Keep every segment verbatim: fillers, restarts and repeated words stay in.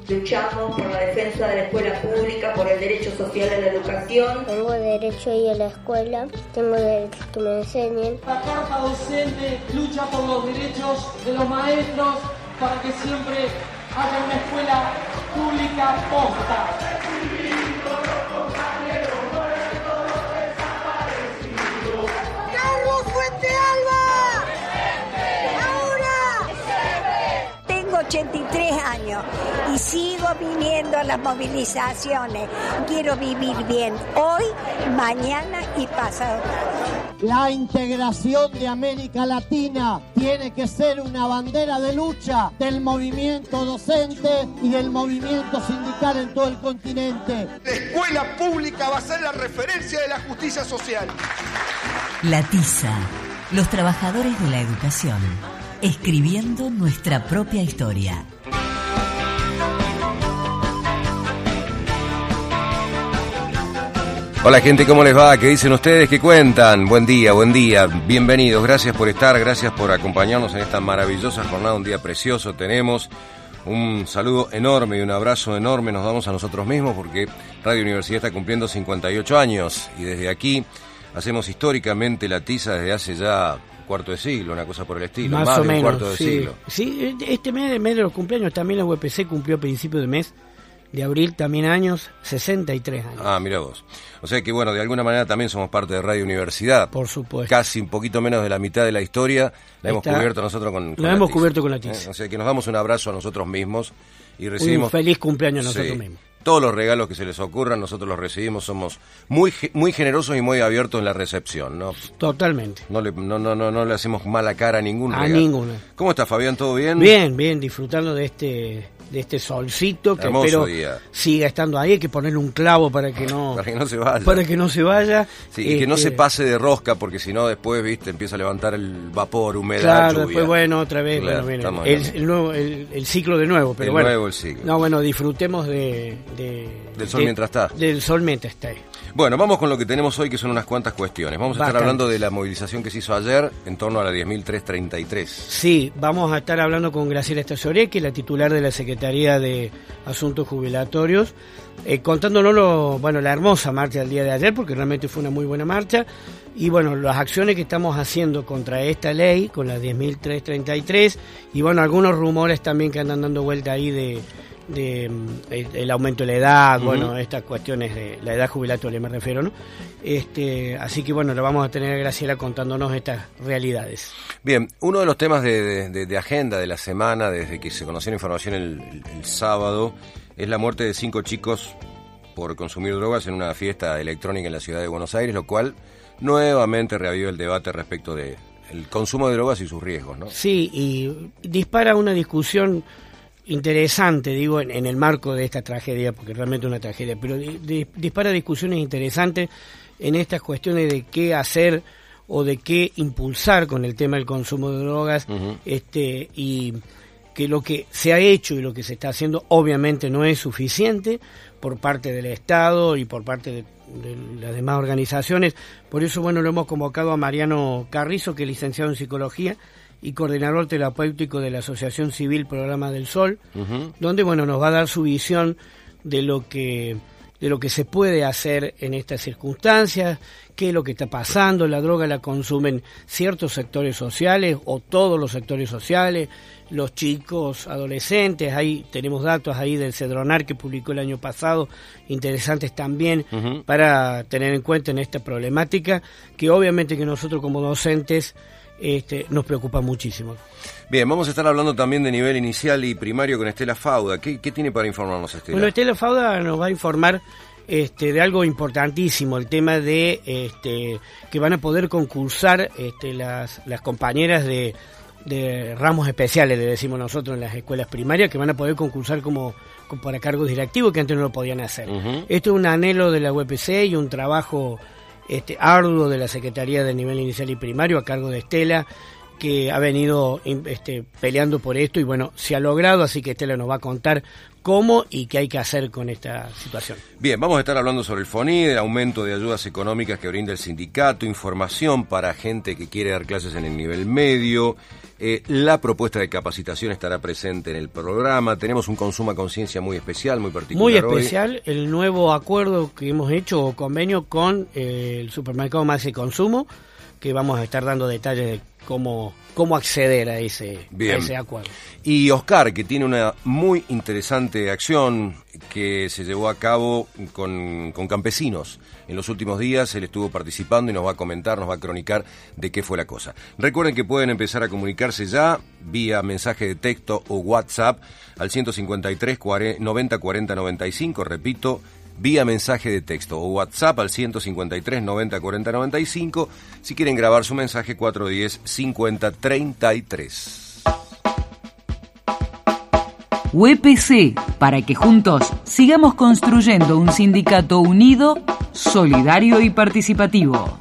Luchamos por la defensa de la escuela pública, por el derecho social a la educación. Tengo derecho a ir a la escuela, tengo derecho a que me enseñen. La Carta Docente lucha por los derechos de los maestros para que siempre haya una escuela pública posta. ¡Carlos Fuente Alba! ¡Ahora! Tengo ochenta y tres años y sigo viniendo a las movilizaciones. Quiero vivir bien hoy, mañana y pasado. La integración de América Latina tiene que ser una bandera de lucha del movimiento docente y del movimiento sindical en todo el continente. La escuela pública va a ser la referencia de la justicia social. La Tiza, los trabajadores de la educación, escribiendo nuestra propia historia. Hola gente, ¿cómo les va? ¿Qué dicen ustedes? ¿Qué cuentan? Buen día, buen día, bienvenidos, gracias por estar, gracias por acompañarnos en esta maravillosa jornada, un día precioso tenemos. Un saludo enorme y un abrazo enorme nos damos a nosotros mismos porque Radio Universidad está cumpliendo cincuenta y ocho años y desde aquí hacemos históricamente la tiza desde hace ya un cuarto de siglo, una cosa por el estilo, más, más o de un menos, cuarto de sí. siglo. Sí, este mes, mes de los cumpleaños también la U P C cumplió a principios de mes de abril también años, sesenta y tres años. Ah, mira vos. O sea que bueno, de alguna manera también somos parte de Radio Universidad. Por supuesto. Casi un poquito menos de la mitad de la historia la hemos Está, cubierto nosotros con, con la la hemos tiza. cubierto con la tiza. ¿Eh? O sea que nos damos un abrazo a nosotros mismos y recibimos... Un feliz cumpleaños a nosotros sí, mismos. Todos los regalos que se les ocurran, nosotros los recibimos, somos muy muy generosos y muy abiertos en la recepción, ¿no? Totalmente. No le, no, no, no, no le hacemos mala cara a ningún A regalo. ninguna. ¿Cómo está, Fabián? ¿Todo bien? Bien, bien, disfrutando de este de este solcito que Hermoso espero día. siga estando ahí. Hay que ponerle un clavo para que no para que no se vaya. Para que no se vaya. Sí, y este, que no se pase de rosca, porque si no después, viste, empieza a levantar el vapor, humedad, claro, lluvia. después bueno, otra vez, Claro, bueno, estamos viene en el, el, nuevo, el, el ciclo de nuevo, pero el bueno. nuevo el ciclo. No, bueno, disfrutemos de, de del sol de, mientras está. Del sol mientras está. Bueno, vamos con lo que tenemos hoy, que son unas cuantas cuestiones. Vamos a Bastantes. estar hablando de la movilización que se hizo ayer en torno a la diez mil trescientos treinta y tres. Sí, vamos a estar hablando con Graciela Estazorecki, la titular de la Secretaría de Asuntos Jubilatorios, eh, contándonos lo, bueno, la hermosa marcha del día de ayer, porque realmente fue una muy buena marcha, y bueno, las acciones que estamos haciendo contra esta ley, con la diez mil trescientos treinta y tres, y bueno, algunos rumores también que andan dando vuelta ahí de... de el, el aumento de la edad, uh-huh. bueno, estas cuestiones de la edad jubilatoria me refiero, ¿no? Este, así que bueno, lo vamos a tener a Graciela contándonos estas realidades. Bien, uno de los temas de, de, de agenda de la semana, desde que se conoció la información el, el, el sábado, es la muerte de cinco chicos por consumir drogas en una fiesta electrónica en la ciudad de Buenos Aires, lo cual nuevamente reaviva el debate respecto de el consumo de drogas y sus riesgos, ¿no? Sí, y dispara una discusión interesante, digo, en, en el marco de esta tragedia, porque realmente es una tragedia, pero di, di, dispara discusiones interesantes en estas cuestiones de qué hacer o de qué impulsar con el tema del consumo de drogas, uh-huh. este y que lo que se ha hecho y lo que se está haciendo obviamente no es suficiente por parte del Estado y por parte de, de las demás organizaciones. Por eso, bueno, lo hemos convocado a Mariano Carrizo, que es licenciado en Psicología y coordinador terapéutico de la Asociación Civil Programa del Sol, uh-huh. donde, bueno, nos va a dar su visión de lo que de lo que se puede hacer en estas circunstancias, qué es lo que está pasando. La droga la consumen ciertos sectores sociales o todos los sectores sociales, los chicos, adolescentes. Ahí tenemos datos ahí del Cedronar que publicó el año pasado, interesantes también, uh-huh. para tener en cuenta en esta problemática, que obviamente que nosotros como docentes Este, nos preocupa muchísimo. Bien, vamos a estar hablando también de nivel inicial y primario con Estela Fauda. ¿Qué, qué tiene para informarnos, Estela? Bueno, Estela Fauda nos va a informar este, de algo importantísimo, el tema de este, que van a poder concursar este, las, las compañeras de, de ramos especiales, le decimos nosotros en las escuelas primarias, que van a poder concursar como, como para cargos directivos, que antes no lo podían hacer. Uh-huh. Esto es un anhelo de la U P C y un trabajo Este, arduo de la Secretaría de Nivel Inicial y Primario a cargo de Estela, que ha venido este, peleando por esto y bueno, se ha logrado, así que Estela nos va a contar cómo y qué hay que hacer con esta situación. Bien, vamos a estar hablando sobre el FONID, el aumento de ayudas económicas que brinda el sindicato, información para gente que quiere dar clases en el nivel medio, eh, la propuesta de capacitación estará presente en el programa, tenemos un consumo a conciencia muy especial, muy particular. Muy especial, hoy. El nuevo acuerdo que hemos hecho o convenio con eh, el supermercado Más y Consumo, que vamos a estar dando detalles de cómo, cómo acceder a ese, a ese acuerdo. Y Oscar, que tiene una muy interesante acción que se llevó a cabo con, con campesinos. En los últimos días él estuvo participando y nos va a comentar, nos va a cronicar de qué fue la cosa. Recuerden que pueden empezar a comunicarse ya vía mensaje de texto o WhatsApp al ciento cincuenta y tres, noventa, cuarenta, noventa y cinco, repito, vía mensaje de texto o WhatsApp al ciento cincuenta y tres, noventa, cuarenta, noventa y cinco. Si quieren grabar su mensaje, cuatro uno cero, cincuenta, treinta y tres. U E P C, para que juntos sigamos construyendo un sindicato unido, solidario y participativo.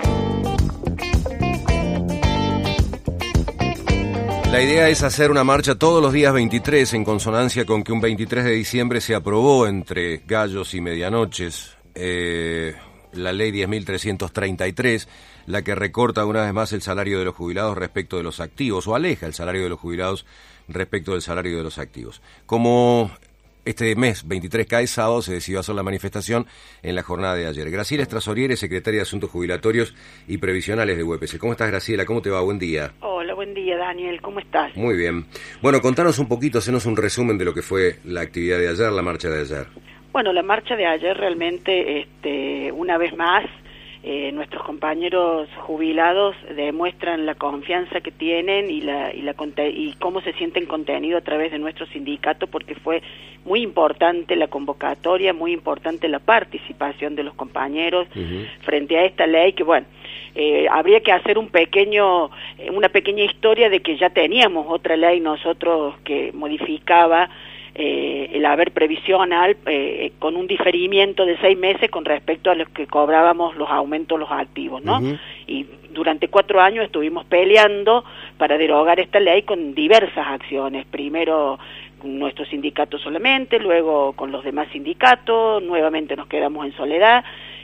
La idea es hacer una marcha todos los días veintitrés, en consonancia con que un veintitrés de diciembre se aprobó entre gallos y medianoches eh, la ley diez mil trescientos treinta y tres, la que recorta una vez más el salario de los jubilados respecto de los activos, o aleja el salario de los jubilados respecto del salario de los activos. Como este mes veintitrés cae sábado, se decidió hacer la manifestación en la jornada de ayer. Graciela Estrasoriere, secretaria de Asuntos Jubilatorios y Previsionales de U E P C. ¿Cómo estás, Graciela? ¿Cómo te va? Buen día. Hola, buen día, Daniel. ¿Cómo estás? Muy bien. Bueno, contanos un poquito, hacenos un resumen de lo que fue la actividad de ayer, la marcha de ayer. Bueno, la marcha de ayer realmente, este, una vez más, eh, nuestros compañeros jubilados demuestran la confianza que tienen y la y la y cómo se sienten contenidos a través de nuestro sindicato, porque fue muy importante la convocatoria, muy importante la participación de los compañeros uh-huh. frente a esta ley que, bueno, eh, habría que hacer un pequeño una pequeña historia de que ya teníamos otra ley nosotros que modificaba Eh, el haber previsional eh, con un diferimiento de seis meses con respecto a los que cobrábamos los aumentos los activos, ¿no? Uh-huh. Y durante cuatro años estuvimos peleando para derogar esta ley con diversas acciones, primero con nuestro sindicato solamente, luego con los demás sindicatos, nuevamente nos quedamos en soledad,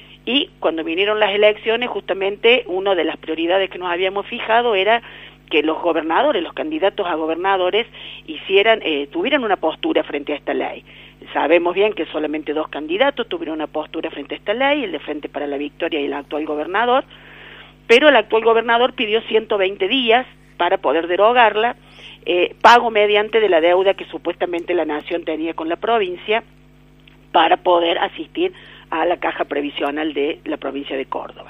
y cuando vinieron las elecciones, justamente una de las prioridades que nos habíamos fijado era que los gobernadores, los candidatos a gobernadores hicieran, eh, tuvieran una postura frente a esta ley. Sabemos bien que solamente dos candidatos tuvieron una postura frente a esta ley, el de Frente para la Victoria y el actual gobernador, pero el actual gobernador pidió ciento veinte días para poder derogarla, eh, pago mediante de la deuda que supuestamente la nación tenía con la provincia para poder asistir a la caja previsional de la provincia de Córdoba.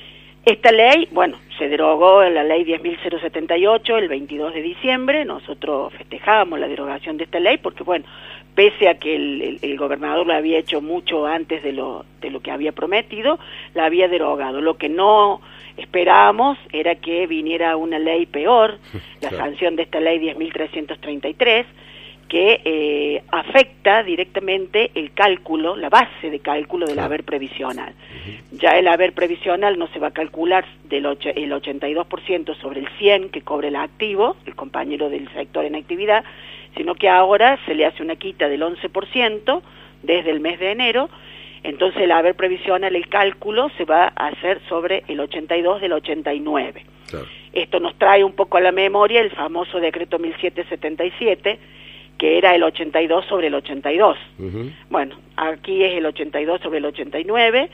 Esta ley, bueno, se derogó en la ley diez mil setenta y ocho el veintidós de diciembre, nosotros festejábamos la derogación de esta ley porque, bueno, pese a que el, el, el gobernador lo había hecho mucho antes de lo, de lo que había prometido, la había derogado. Lo que no esperábamos era que viniera una ley peor, la claro. sanción de esta ley diez mil trescientos treinta y tres, que eh, afecta directamente el cálculo, la base de cálculo del haber previsional. Uh-huh. Ya el haber previsional no se va a calcular del och- el ochenta y dos por ciento sobre el cien que cobre el activo, el compañero del sector en actividad, sino que ahora se le hace una quita del once por ciento desde el mes de enero, entonces el haber previsional, el cálculo se va a hacer sobre el ochenta y dos del ochenta y nueve. Claro. Esto nos trae un poco a la memoria el famoso decreto mil setecientos setenta y siete, que era el ochenta y dos sobre el ochenta y dos. Uh-huh. Bueno, aquí es el ochenta y dos sobre el ochenta y nueve,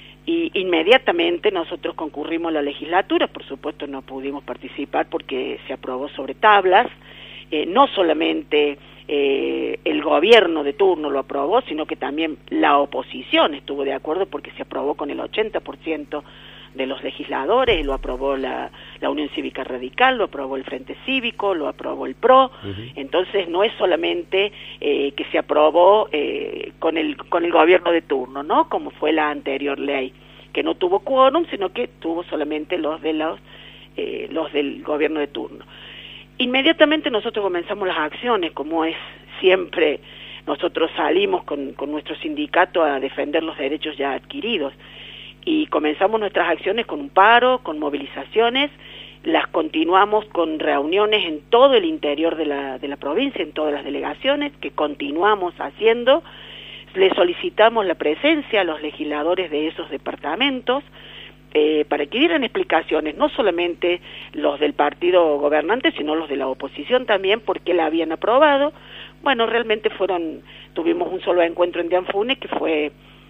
y inmediatamente nosotros concurrimos a la legislatura, por supuesto no pudimos participar porque se aprobó sobre tablas, eh, no solamente eh, el gobierno de turno lo aprobó, sino que también la oposición estuvo de acuerdo porque se aprobó con el ochenta por ciento de los legisladores, lo aprobó la, la Unión Cívica Radical, lo aprobó el Frente Cívico, lo aprobó el P R O, uh-huh. Entonces no es solamente eh, que se aprobó eh, con el con el gobierno de turno, ¿no? Como fue la anterior ley, que no tuvo quórum, sino que tuvo solamente los de los eh, los del gobierno de turno. Inmediatamente nosotros comenzamos las acciones, como es siempre, nosotros salimos con, con nuestro sindicato a defender los derechos ya adquiridos. Y comenzamos nuestras acciones con un paro, con movilizaciones. las continuamos con reuniones en todo el interior de la, de la provincia, en todas las delegaciones, que continuamos haciendo. Le solicitamos la presencia a los legisladores de esos departamentos eh, para que dieran explicaciones, no solamente los del partido gobernante, sino los de la oposición también, porque la habían aprobado. Bueno, realmente fueron, tuvimos un solo encuentro en Dianfune que fue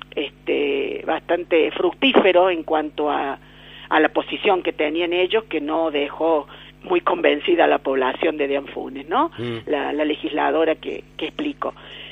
este, bastante fructífero en cuanto a, a la posición que tenían ellos, que no dejó muy convencida a la población de Dianfunes, ¿no? Mm. La, la legisladora que, que explicó.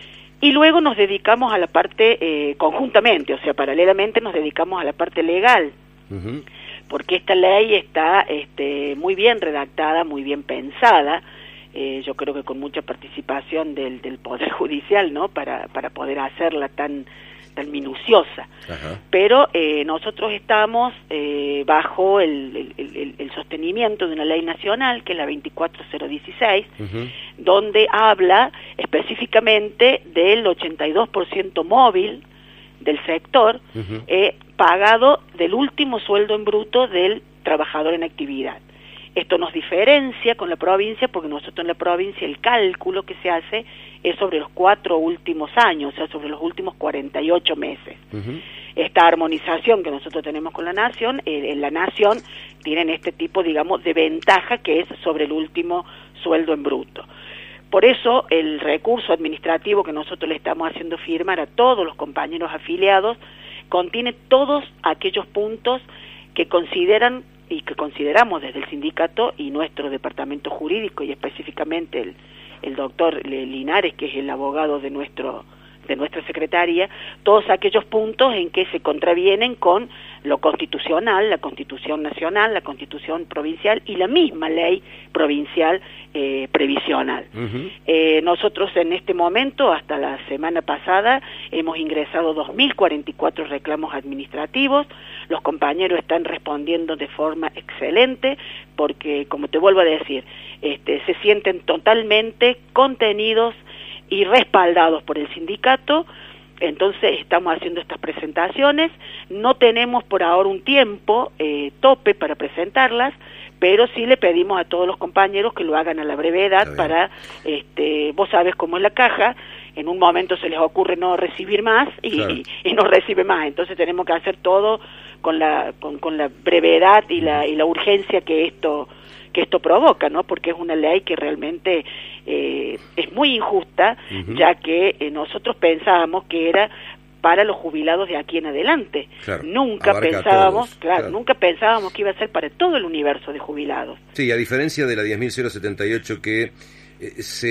Y luego nos dedicamos a la parte, eh, conjuntamente, o sea, paralelamente nos dedicamos a la parte legal, uh-huh. porque esta ley está este, muy bien redactada, muy bien pensada, eh, yo creo que con mucha participación del, del Poder Judicial, ¿no?, para, para poder hacerla tan, tan minuciosa. Uh-huh. Pero eh, nosotros estamos eh, bajo el, el, el, el sostenimiento de una ley nacional, que es la veinticuatro cero dieciséis, uh-huh. donde habla específicamente del ochenta y dos por ciento móvil del sector, uh-huh. eh, pagado del último sueldo en bruto del trabajador en actividad. Esto nos diferencia con la provincia, porque nosotros en la provincia el cálculo que se hace es sobre los cuatro últimos años, o sea, sobre los últimos cuarenta y ocho meses. Uh-huh. Esta armonización que nosotros tenemos con la Nación, eh, en la Nación tienen este tipo, digamos, de ventaja que es sobre el último sueldo en bruto. Por eso el recurso administrativo que nosotros le estamos haciendo firmar a todos los compañeros afiliados contiene todos aquellos puntos que consideran y que consideramos desde el sindicato y nuestro departamento jurídico, y específicamente el, el doctor Linares, que es el abogado de nuestro de nuestra secretaria, todos aquellos puntos en que se contravienen con lo constitucional, la Constitución Nacional, la Constitución Provincial y la misma ley provincial eh, previsional. Uh-huh. Eh, nosotros en este momento, hasta la semana pasada, hemos ingresado dos mil cuarenta y cuatro reclamos administrativos. Los compañeros están respondiendo de forma excelente, porque, como te vuelvo a decir, este, se sienten totalmente contenidos y respaldados por el sindicato. Entonces estamos haciendo estas presentaciones, no tenemos por ahora un tiempo eh, tope para presentarlas, pero sí le pedimos a todos los compañeros que lo hagan a la brevedad para, este, vos sabes cómo es la caja, en un momento se les ocurre no recibir más y, claro. y, y no recibe más, entonces tenemos que hacer todo con la, con, con la brevedad y la, y la urgencia que esto que esto provoca, ¿no? Porque es una ley que realmente eh, es muy injusta, uh-huh. ya que eh, nosotros pensábamos que era para los jubilados de aquí en adelante. Claro, nunca pensábamos, claro, claro, nunca pensábamos que iba a ser para todo el universo de jubilados. Sí, a diferencia de la diez mil setenta y ocho que eh,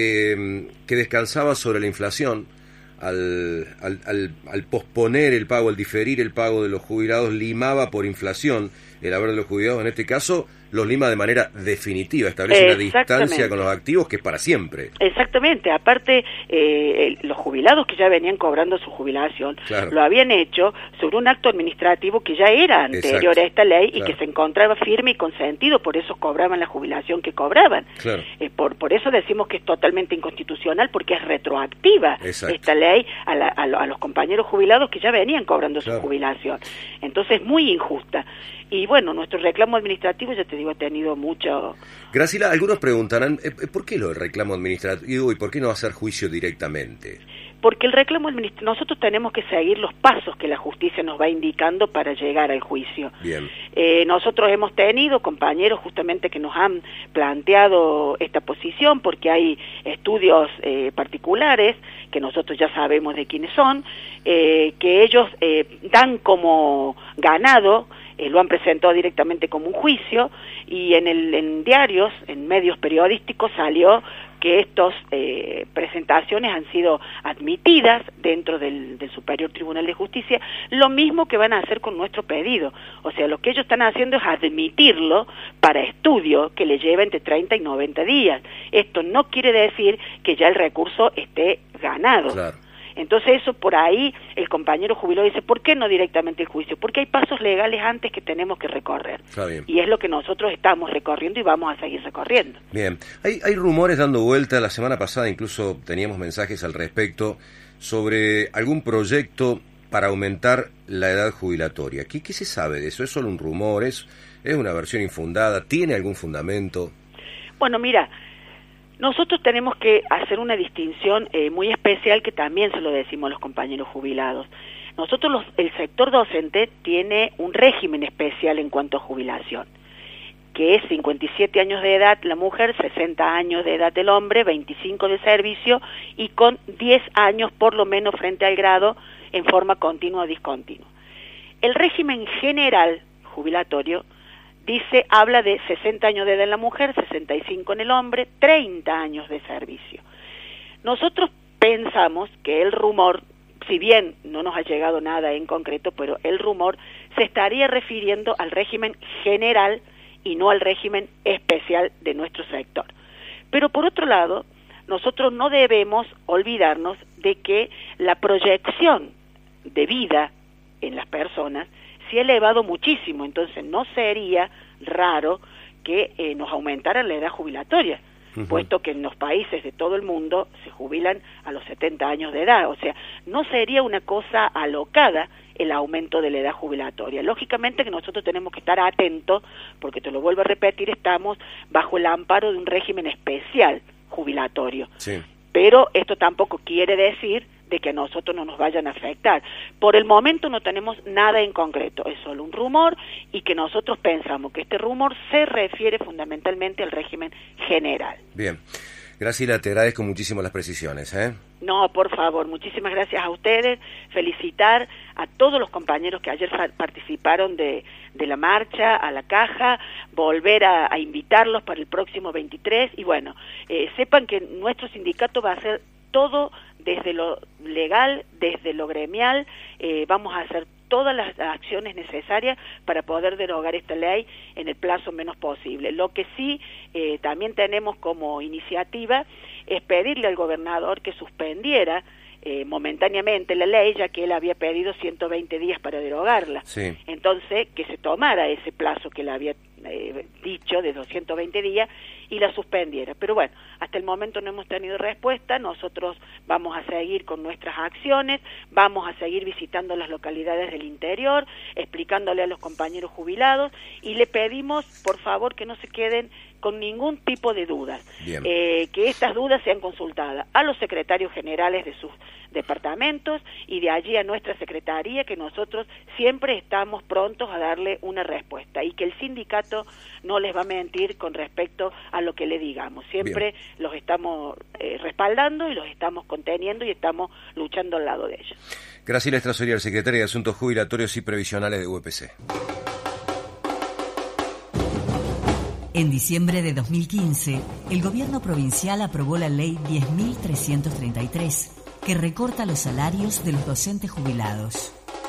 se que descansaba sobre la inflación, al, al, al, al posponer el pago, al diferir el pago de los jubilados, limaba por inflación el haber de los jubilados. En este caso los lima de manera definitiva, establece una distancia con los activos que es para siempre. Exactamente, aparte eh, los jubilados que ya venían cobrando su jubilación, claro. lo habían hecho sobre un acto administrativo que ya era anterior Exacto. a esta ley, claro. y que se encontraba firme y consentido, por eso cobraban la jubilación que cobraban. Claro. Eh, por, por eso decimos que es totalmente inconstitucional, porque es retroactiva Exacto. esta ley a, la, a, a los compañeros jubilados que ya venían cobrando claro. su jubilación. Entonces es muy injusta. Y bueno, nuestro reclamo administrativo, ya te digo, ha tenido mucho... Graciela, algunos preguntarán, ¿por qué lo del reclamo administrativo y por qué no hacer juicio directamente? Porque el reclamo administrativo, nosotros tenemos que seguir los pasos que la justicia nos va indicando para llegar al juicio. Bien. Eh, nosotros hemos tenido compañeros justamente que nos han planteado esta posición, porque hay estudios eh, particulares, que nosotros ya sabemos de quiénes son, eh, que ellos eh, dan como ganado, Eh, lo han presentado directamente como un juicio, y en, el, en diarios, en medios periodísticos salió que estas eh, presentaciones han sido admitidas dentro del, del Superior Tribunal de Justicia, lo mismo que van a hacer con nuestro pedido. O sea, lo que ellos están haciendo es admitirlo para estudio, que le lleva entre treinta y noventa días. Esto no quiere decir que ya el recurso esté ganado. Claro. Entonces eso por ahí el compañero jubilado dice, ¿por qué no directamente el juicio? Porque hay pasos legales antes que tenemos que recorrer. Está bien. Y es lo que nosotros estamos recorriendo y vamos a seguir recorriendo. Bien, hay, hay rumores dando vuelta, la semana pasada incluso teníamos mensajes al respecto sobre algún proyecto para aumentar la edad jubilatoria. ¿Qué, qué se sabe de eso? ¿Es solo un rumor? ¿Es, ¿Es una versión infundada? ¿Tiene algún fundamento? Bueno, mira, nosotros tenemos que hacer una distinción eh, muy especial que también se lo decimos a los compañeros jubilados. Nosotros, los, el sector docente tiene un régimen especial en cuanto a jubilación, que es cincuenta y siete años de edad la mujer, sesenta años de edad el hombre, veinticinco de servicio y con diez años por lo menos frente al grado en forma continua o discontinua. El régimen general jubilatorio dice, habla de sesenta años de edad en la mujer, sesenta y cinco en el hombre, treinta años de servicio. Nosotros pensamos que el rumor, si bien no nos ha llegado nada en concreto, pero el rumor se estaría refiriendo al régimen general y no al régimen especial de nuestro sector. Pero por otro lado, nosotros no debemos olvidarnos de que la proyección de vida en las personas se ha elevado muchísimo, entonces no sería raro que eh, nos aumentara la edad jubilatoria, uh-huh. puesto que en los países de todo el mundo se jubilan a los setenta años de edad, o sea, no sería una cosa alocada el aumento de la edad jubilatoria. Lógicamente que nosotros tenemos que estar atentos, porque te lo vuelvo a repetir, estamos bajo el amparo de un régimen especial jubilatorio. Sí. Pero esto tampoco quiere decir de que a nosotros no nos vayan a afectar. Por el momento no tenemos nada en concreto, es solo un rumor y que nosotros pensamos que este rumor se refiere fundamentalmente al régimen general. Bien. Graciela, te agradezco muchísimo las precisiones, ¿eh? No, por favor, muchísimas gracias a ustedes, felicitar a todos los compañeros que ayer participaron de, de la marcha, a la caja, volver a, a invitarlos para el próximo veintitrés y bueno, eh, sepan que nuestro sindicato va a hacer todo desde lo legal, desde lo gremial, eh, vamos a hacer todas las acciones necesarias para poder derogar esta ley en el plazo menos posible. Lo que sí eh, también tenemos como iniciativa es pedirle al gobernador que suspendiera eh, momentáneamente la ley, ya que él había pedido ciento veinte días para derogarla. Sí. Entonces, que se tomara ese plazo que le había eh, dicho de los ciento veinte días y la suspendiera. Pero bueno, hasta el momento no hemos tenido respuesta, nosotros vamos a seguir con nuestras acciones, vamos a seguir visitando las localidades del interior, explicándole a los compañeros jubilados y le pedimos, por favor, que no se queden con ningún tipo de dudas, eh, que estas dudas sean consultadas a los secretarios generales de sus departamentos y de allí a nuestra secretaría, que nosotros siempre estamos prontos a darle una respuesta y que el sindicato no les va a mentir con respecto a lo que le digamos. Siempre Bien. los estamos eh, respaldando y los estamos conteniendo y estamos luchando al lado de ellos. Graciela Estrasorial, secretaria de Asuntos Jubilatorios y Previsionales de U E P C. En diciembre de dos mil quince, el gobierno provincial aprobó la ley diez mil trescientos treinta y tres, que recorta los salarios de los docentes jubilados.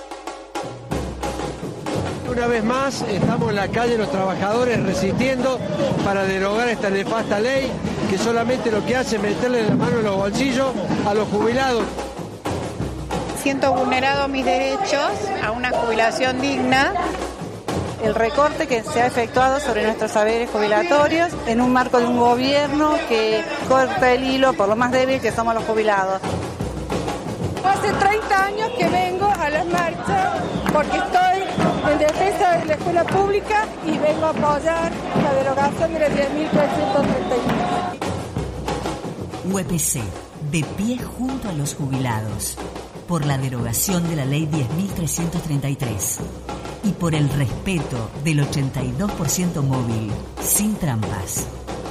Una vez más, estamos en la calle los trabajadores resistiendo para derogar esta nefasta ley que solamente lo que hace es meterle la mano en los bolsillos a los jubilados. Siento vulnerado mis derechos a una jubilación digna. El recorte que se ha efectuado sobre nuestros saberes jubilatorios en un marco de un gobierno que corta el hilo por lo más débil que somos los jubilados. Hace treinta años que vengo a las marchas porque estoy en defensa de la escuela pública y vengo a apoyar la derogación de la diez mil trescientos treinta y tres. U E P C, de pie junto a los jubilados, por la derogación de la ley diez mil trescientos treinta y tres. Y por el respeto del ochenta y dos por ciento móvil, sin trampas.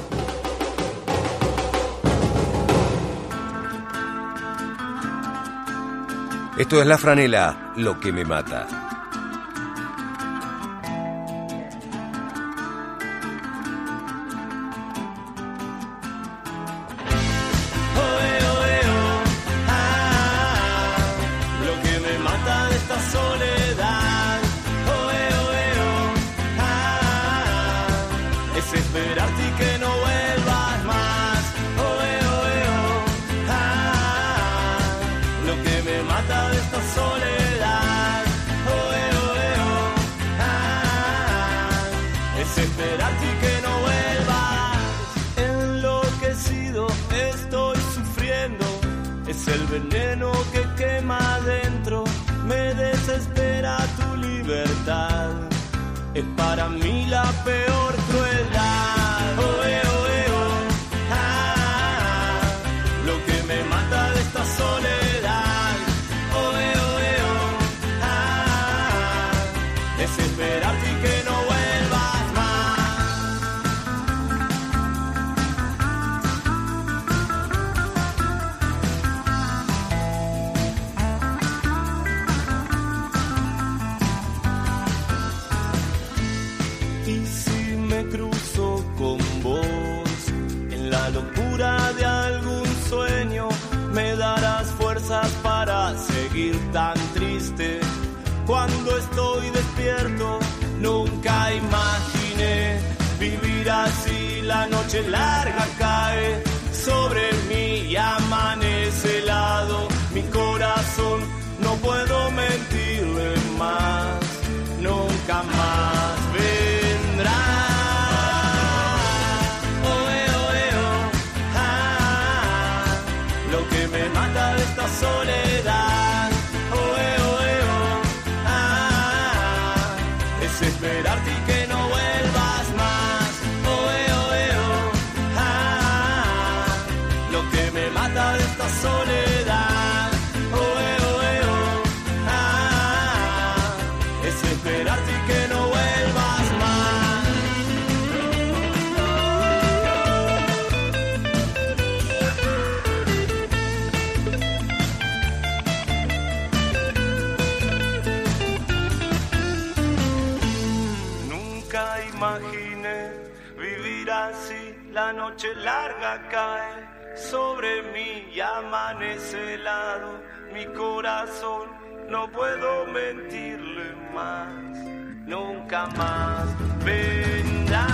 Esto es La Franela, lo que me mata. Veneno que quema adentro, me desespera tu libertad. es para mí la peor crueldad. Oe, oe, oh, ah, lo que me mata de esta soledad. Oe, oe, oh, ah, es esperarte y que no vuelvas más. Y si me cruzo con vos en la locura de algún sueño, me darás fuerzas para seguir tan triste. Cuando estoy despierto, nunca imaginé vivir así. La noche larga cae sobre mí y amanece helado mi corazón. No puedo mentirle más, nunca más vendrá. Oe, oe, oh, ah, lo que me mata de esta soledad. Oe, oe, oh, ah, es esperarte y que no vuelvas más. Oe, oe, oh, ah, lo que me mata de esta soledad. Oe, oe, oh, ah, es esperarte y que no vuelvas más. Nunca imaginé vivir así. La noche larga cae sobre mí y amanece helado mi corazón. No puedo mentirle más, nunca más vendrá.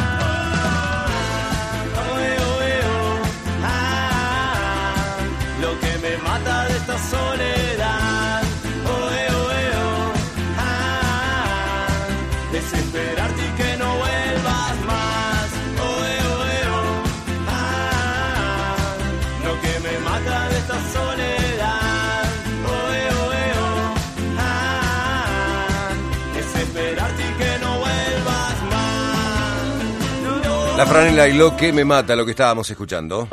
Oe, oe, oh, ah, lo que me mata de esta soledad. Oe, oe, oh, ah, desesperarte y que no vuelvas más. Oe, oe, oh, ah, lo que me mata de esta soledad. Oe, oe, oh, ah, desesperarte y que no vuelvas más. No, no. La franela y lo que me mata, lo que estábamos escuchando.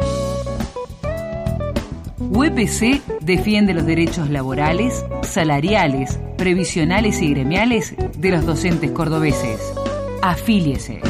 U E P C defiende los derechos laborales, salariales, previsionales y gremiales de los docentes cordobeses. Afíliese.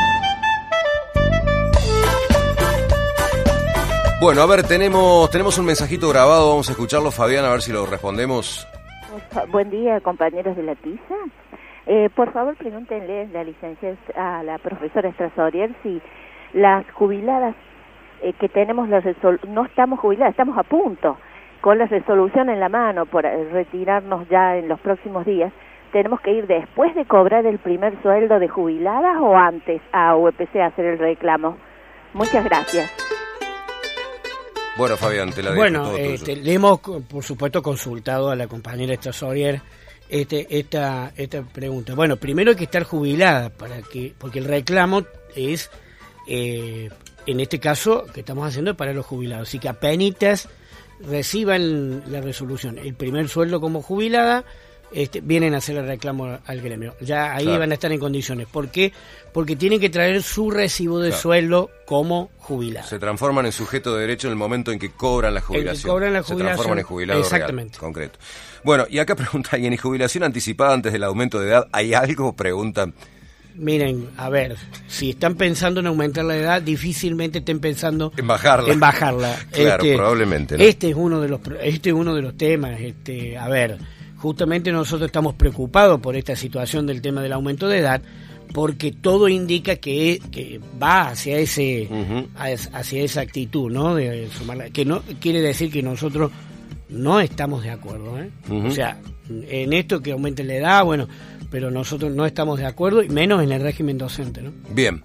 Bueno, a ver, tenemos, tenemos un mensajito grabado, vamos a escucharlo, Fabián, a ver si lo respondemos. Buen día, compañeros de la TISA. Eh, por favor, pregúntenle a la licenciada, a la profesora Estrasorier, si las jubiladas eh, que tenemos, la resol- no estamos jubiladas, estamos a punto, con la resolución en la mano por retirarnos ya en los próximos días, ¿tenemos que ir después de cobrar el primer sueldo de jubiladas o antes a U E P C a hacer el reclamo? Muchas gracias. Bueno, Fabián, te la dejo. Bueno, todo este, tuyo. le hemos, por supuesto, consultado a la compañera Estrasorier este, esta, esta pregunta. Bueno, primero hay que estar jubilada, para que porque el reclamo es, eh, en este caso, que estamos haciendo para los jubilados. Así que apenitas reciban la resolución, el primer sueldo como jubilada, este, vienen a hacer el reclamo al gremio. Ya ahí Claro. van a estar en condiciones. ¿Por qué? Porque tienen que traer su recibo de Claro. sueldo como jubilado. Se transforman en sujeto de derecho en el momento en que cobran la jubilación. cobran la Se jubilación, transforman en jubilado exactamente. real, concreto. Bueno, y acá pregunta alguien, ¿y jubilación anticipada antes del aumento de edad? ¿Hay algo? Preguntan. Miren, a ver, si están pensando en aumentar la edad, difícilmente estén pensando En bajarla. En bajarla. Claro, Este, probablemente, ¿no? Este es uno de los, este es uno de los temas. Este, a ver, justamente nosotros estamos preocupados por esta situación del tema del aumento de edad, porque todo indica que, que va hacia ese, Uh-huh. hacia esa actitud, ¿no? De sumarla, que no quiere decir que nosotros no estamos de acuerdo, ¿eh? Uh-huh. O sea, en esto que aumente la edad, bueno, pero nosotros no estamos de acuerdo, y menos en el régimen docente, ¿no? Bien.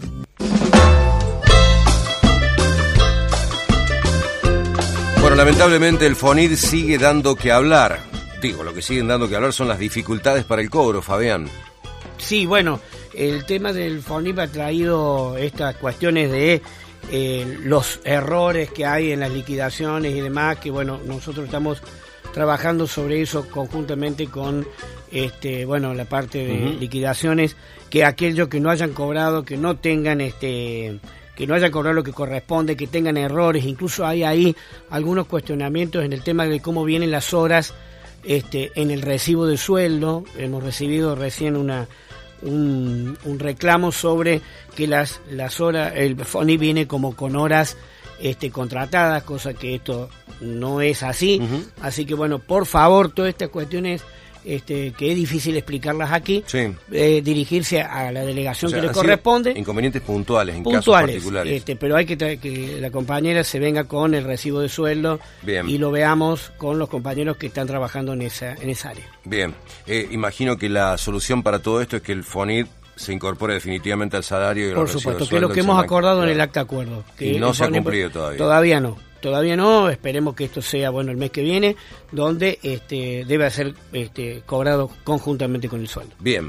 Bueno, lamentablemente el FONID sigue dando que hablar. Digo, lo que siguen dando que hablar son las dificultades para el cobro, Fabián. Sí, bueno, el tema del FONIP ha traído estas cuestiones de eh, los errores que hay en las liquidaciones y demás, que bueno, nosotros estamos trabajando sobre eso conjuntamente con este, bueno, la parte de Uh-huh. liquidaciones, que aquellos que no hayan cobrado, que no tengan este que no hayan cobrado lo que corresponde, que tengan errores, incluso hay ahí algunos cuestionamientos en el tema de cómo vienen las horas este en el recibo de sueldo. Hemos recibido recién una un, un reclamo sobre que las las horas, el FONI viene como con horas este contratadas, cosa que esto no es así. Uh-huh. Así que bueno, por favor, todas estas cuestiones este que es difícil explicarlas aquí, sí. eh, dirigirse a la delegación O sea, que le han sido corresponde. Inconvenientes puntuales, en puntuales, casos particulares. este, pero hay que tra- que la compañera se venga con el recibo de sueldo. Bien. Y lo veamos con los compañeros que están trabajando en esa en esa área. Bien, eh, imagino que la solución para todo esto es que el FONIR se incorpore definitivamente al salario y Por los recibos supuesto, de que es lo sueldo que se hemos van- acordado en claro. el acta de acuerdo. Que Y no el se ha FONIR- cumplido todavía. Todavía no, todavía no. Esperemos que esto sea bueno el mes que viene, donde este debe ser este cobrado conjuntamente con el sueldo. Bien.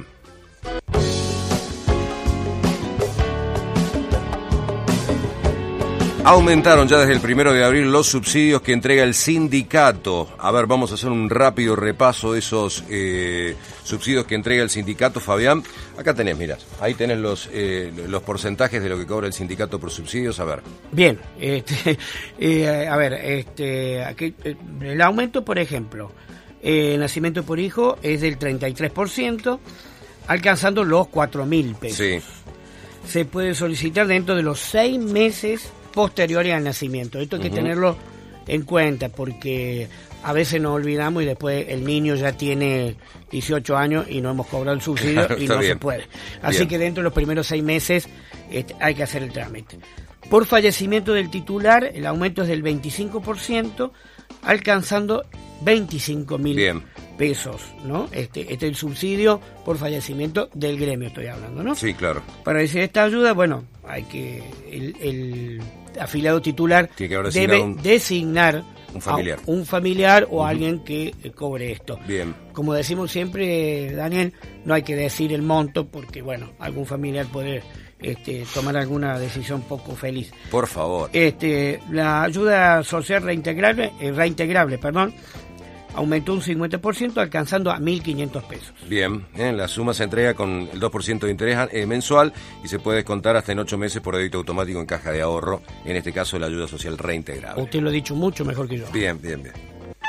Aumentaron ya desde el primero de abril los subsidios que entrega el sindicato. A ver, vamos a hacer un rápido repaso de esos eh, subsidios que entrega el sindicato, Fabián. Acá tenés, mirá, ahí tenés los eh, los porcentajes de lo que cobra el sindicato por subsidios. A ver. Bien, este, eh, a ver, este, aquí, eh, el aumento, por ejemplo, eh, nacimiento por hijo es del treinta y tres por ciento, alcanzando los cuatro mil pesos. Sí. Se puede solicitar dentro de los seis meses posteriores al nacimiento. Esto hay que Ujú. tenerlo en cuenta porque a veces nos olvidamos y después el niño ya tiene dieciocho años y no hemos cobrado el subsidio. Claro, Y está no bien. se puede. Así Bien. que dentro de los primeros seis meses este, hay que hacer el trámite. Por fallecimiento del titular, el aumento es del veinticinco por ciento, alcanzando veinticinco mil Bien. pesos, ¿no? Este, este es el subsidio por fallecimiento del gremio, estoy hablando, ¿no? Sí, claro. Para recibir esta ayuda, bueno, hay que el, el afiliado titular Tiene que haber debe designado un- designar un familiar. a un familiar o Ujú. alguien que eh, cobre esto. Bien. Como decimos siempre, Daniel, no hay que decir el monto porque, bueno, algún familiar puede este, tomar alguna decisión poco feliz. Por favor. Este, la ayuda social reintegrable, eh, reintegrable, perdón, aumentó un cincuenta por ciento alcanzando a mil quinientos pesos. Bien, eh, la suma se entrega con el dos por ciento de interés eh, mensual y se puede descontar hasta en ocho meses por débito automático en caja de ahorro, en este caso la ayuda social reintegrable. Usted lo ha dicho mucho mejor que yo. Bien, bien, bien.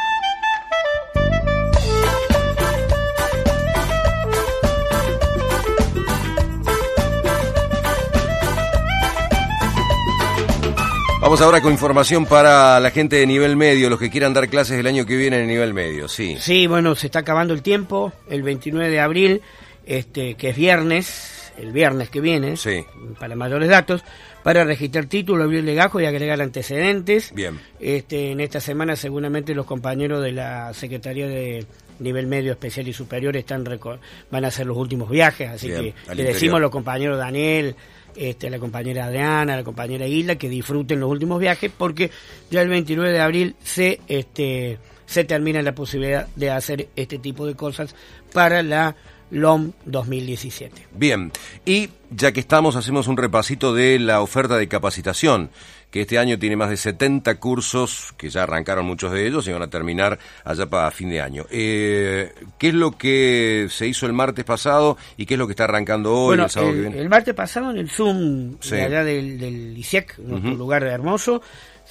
Vamos ahora con información para la gente de nivel medio, los que quieran dar clases el año que viene en nivel medio, sí. Sí, bueno, se está acabando el tiempo, el veintinueve de abril, este, que es viernes, el viernes que viene, Sí. para mayores datos, para registrar título, abrir legajo y agregar antecedentes. Bien. Este, en esta semana seguramente los compañeros de la Secretaría de Nivel Medio, Especial y Superior están reco- van a hacer los últimos viajes, así Bien, que al le interior. decimos a los compañeros Daniel, este, a la compañera Adriana, a la compañera Hilda, que disfruten los últimos viajes, porque ya el veintinueve de abril se, este, se termina la posibilidad de hacer este tipo de cosas para la L O M dos mil diecisiete. Bien, y ya que estamos, hacemos un repasito de la oferta de capacitación, que este año tiene más de setenta cursos, que ya arrancaron muchos de ellos y van a terminar allá para fin de año. Eh, ¿Qué es lo que se hizo el martes pasado y qué es lo que está arrancando hoy, Bueno, el sábado el, que viene? el martes pasado en el Zoom Sí. de allá del, del I C I E C, nuestro Ujú. lugar hermoso,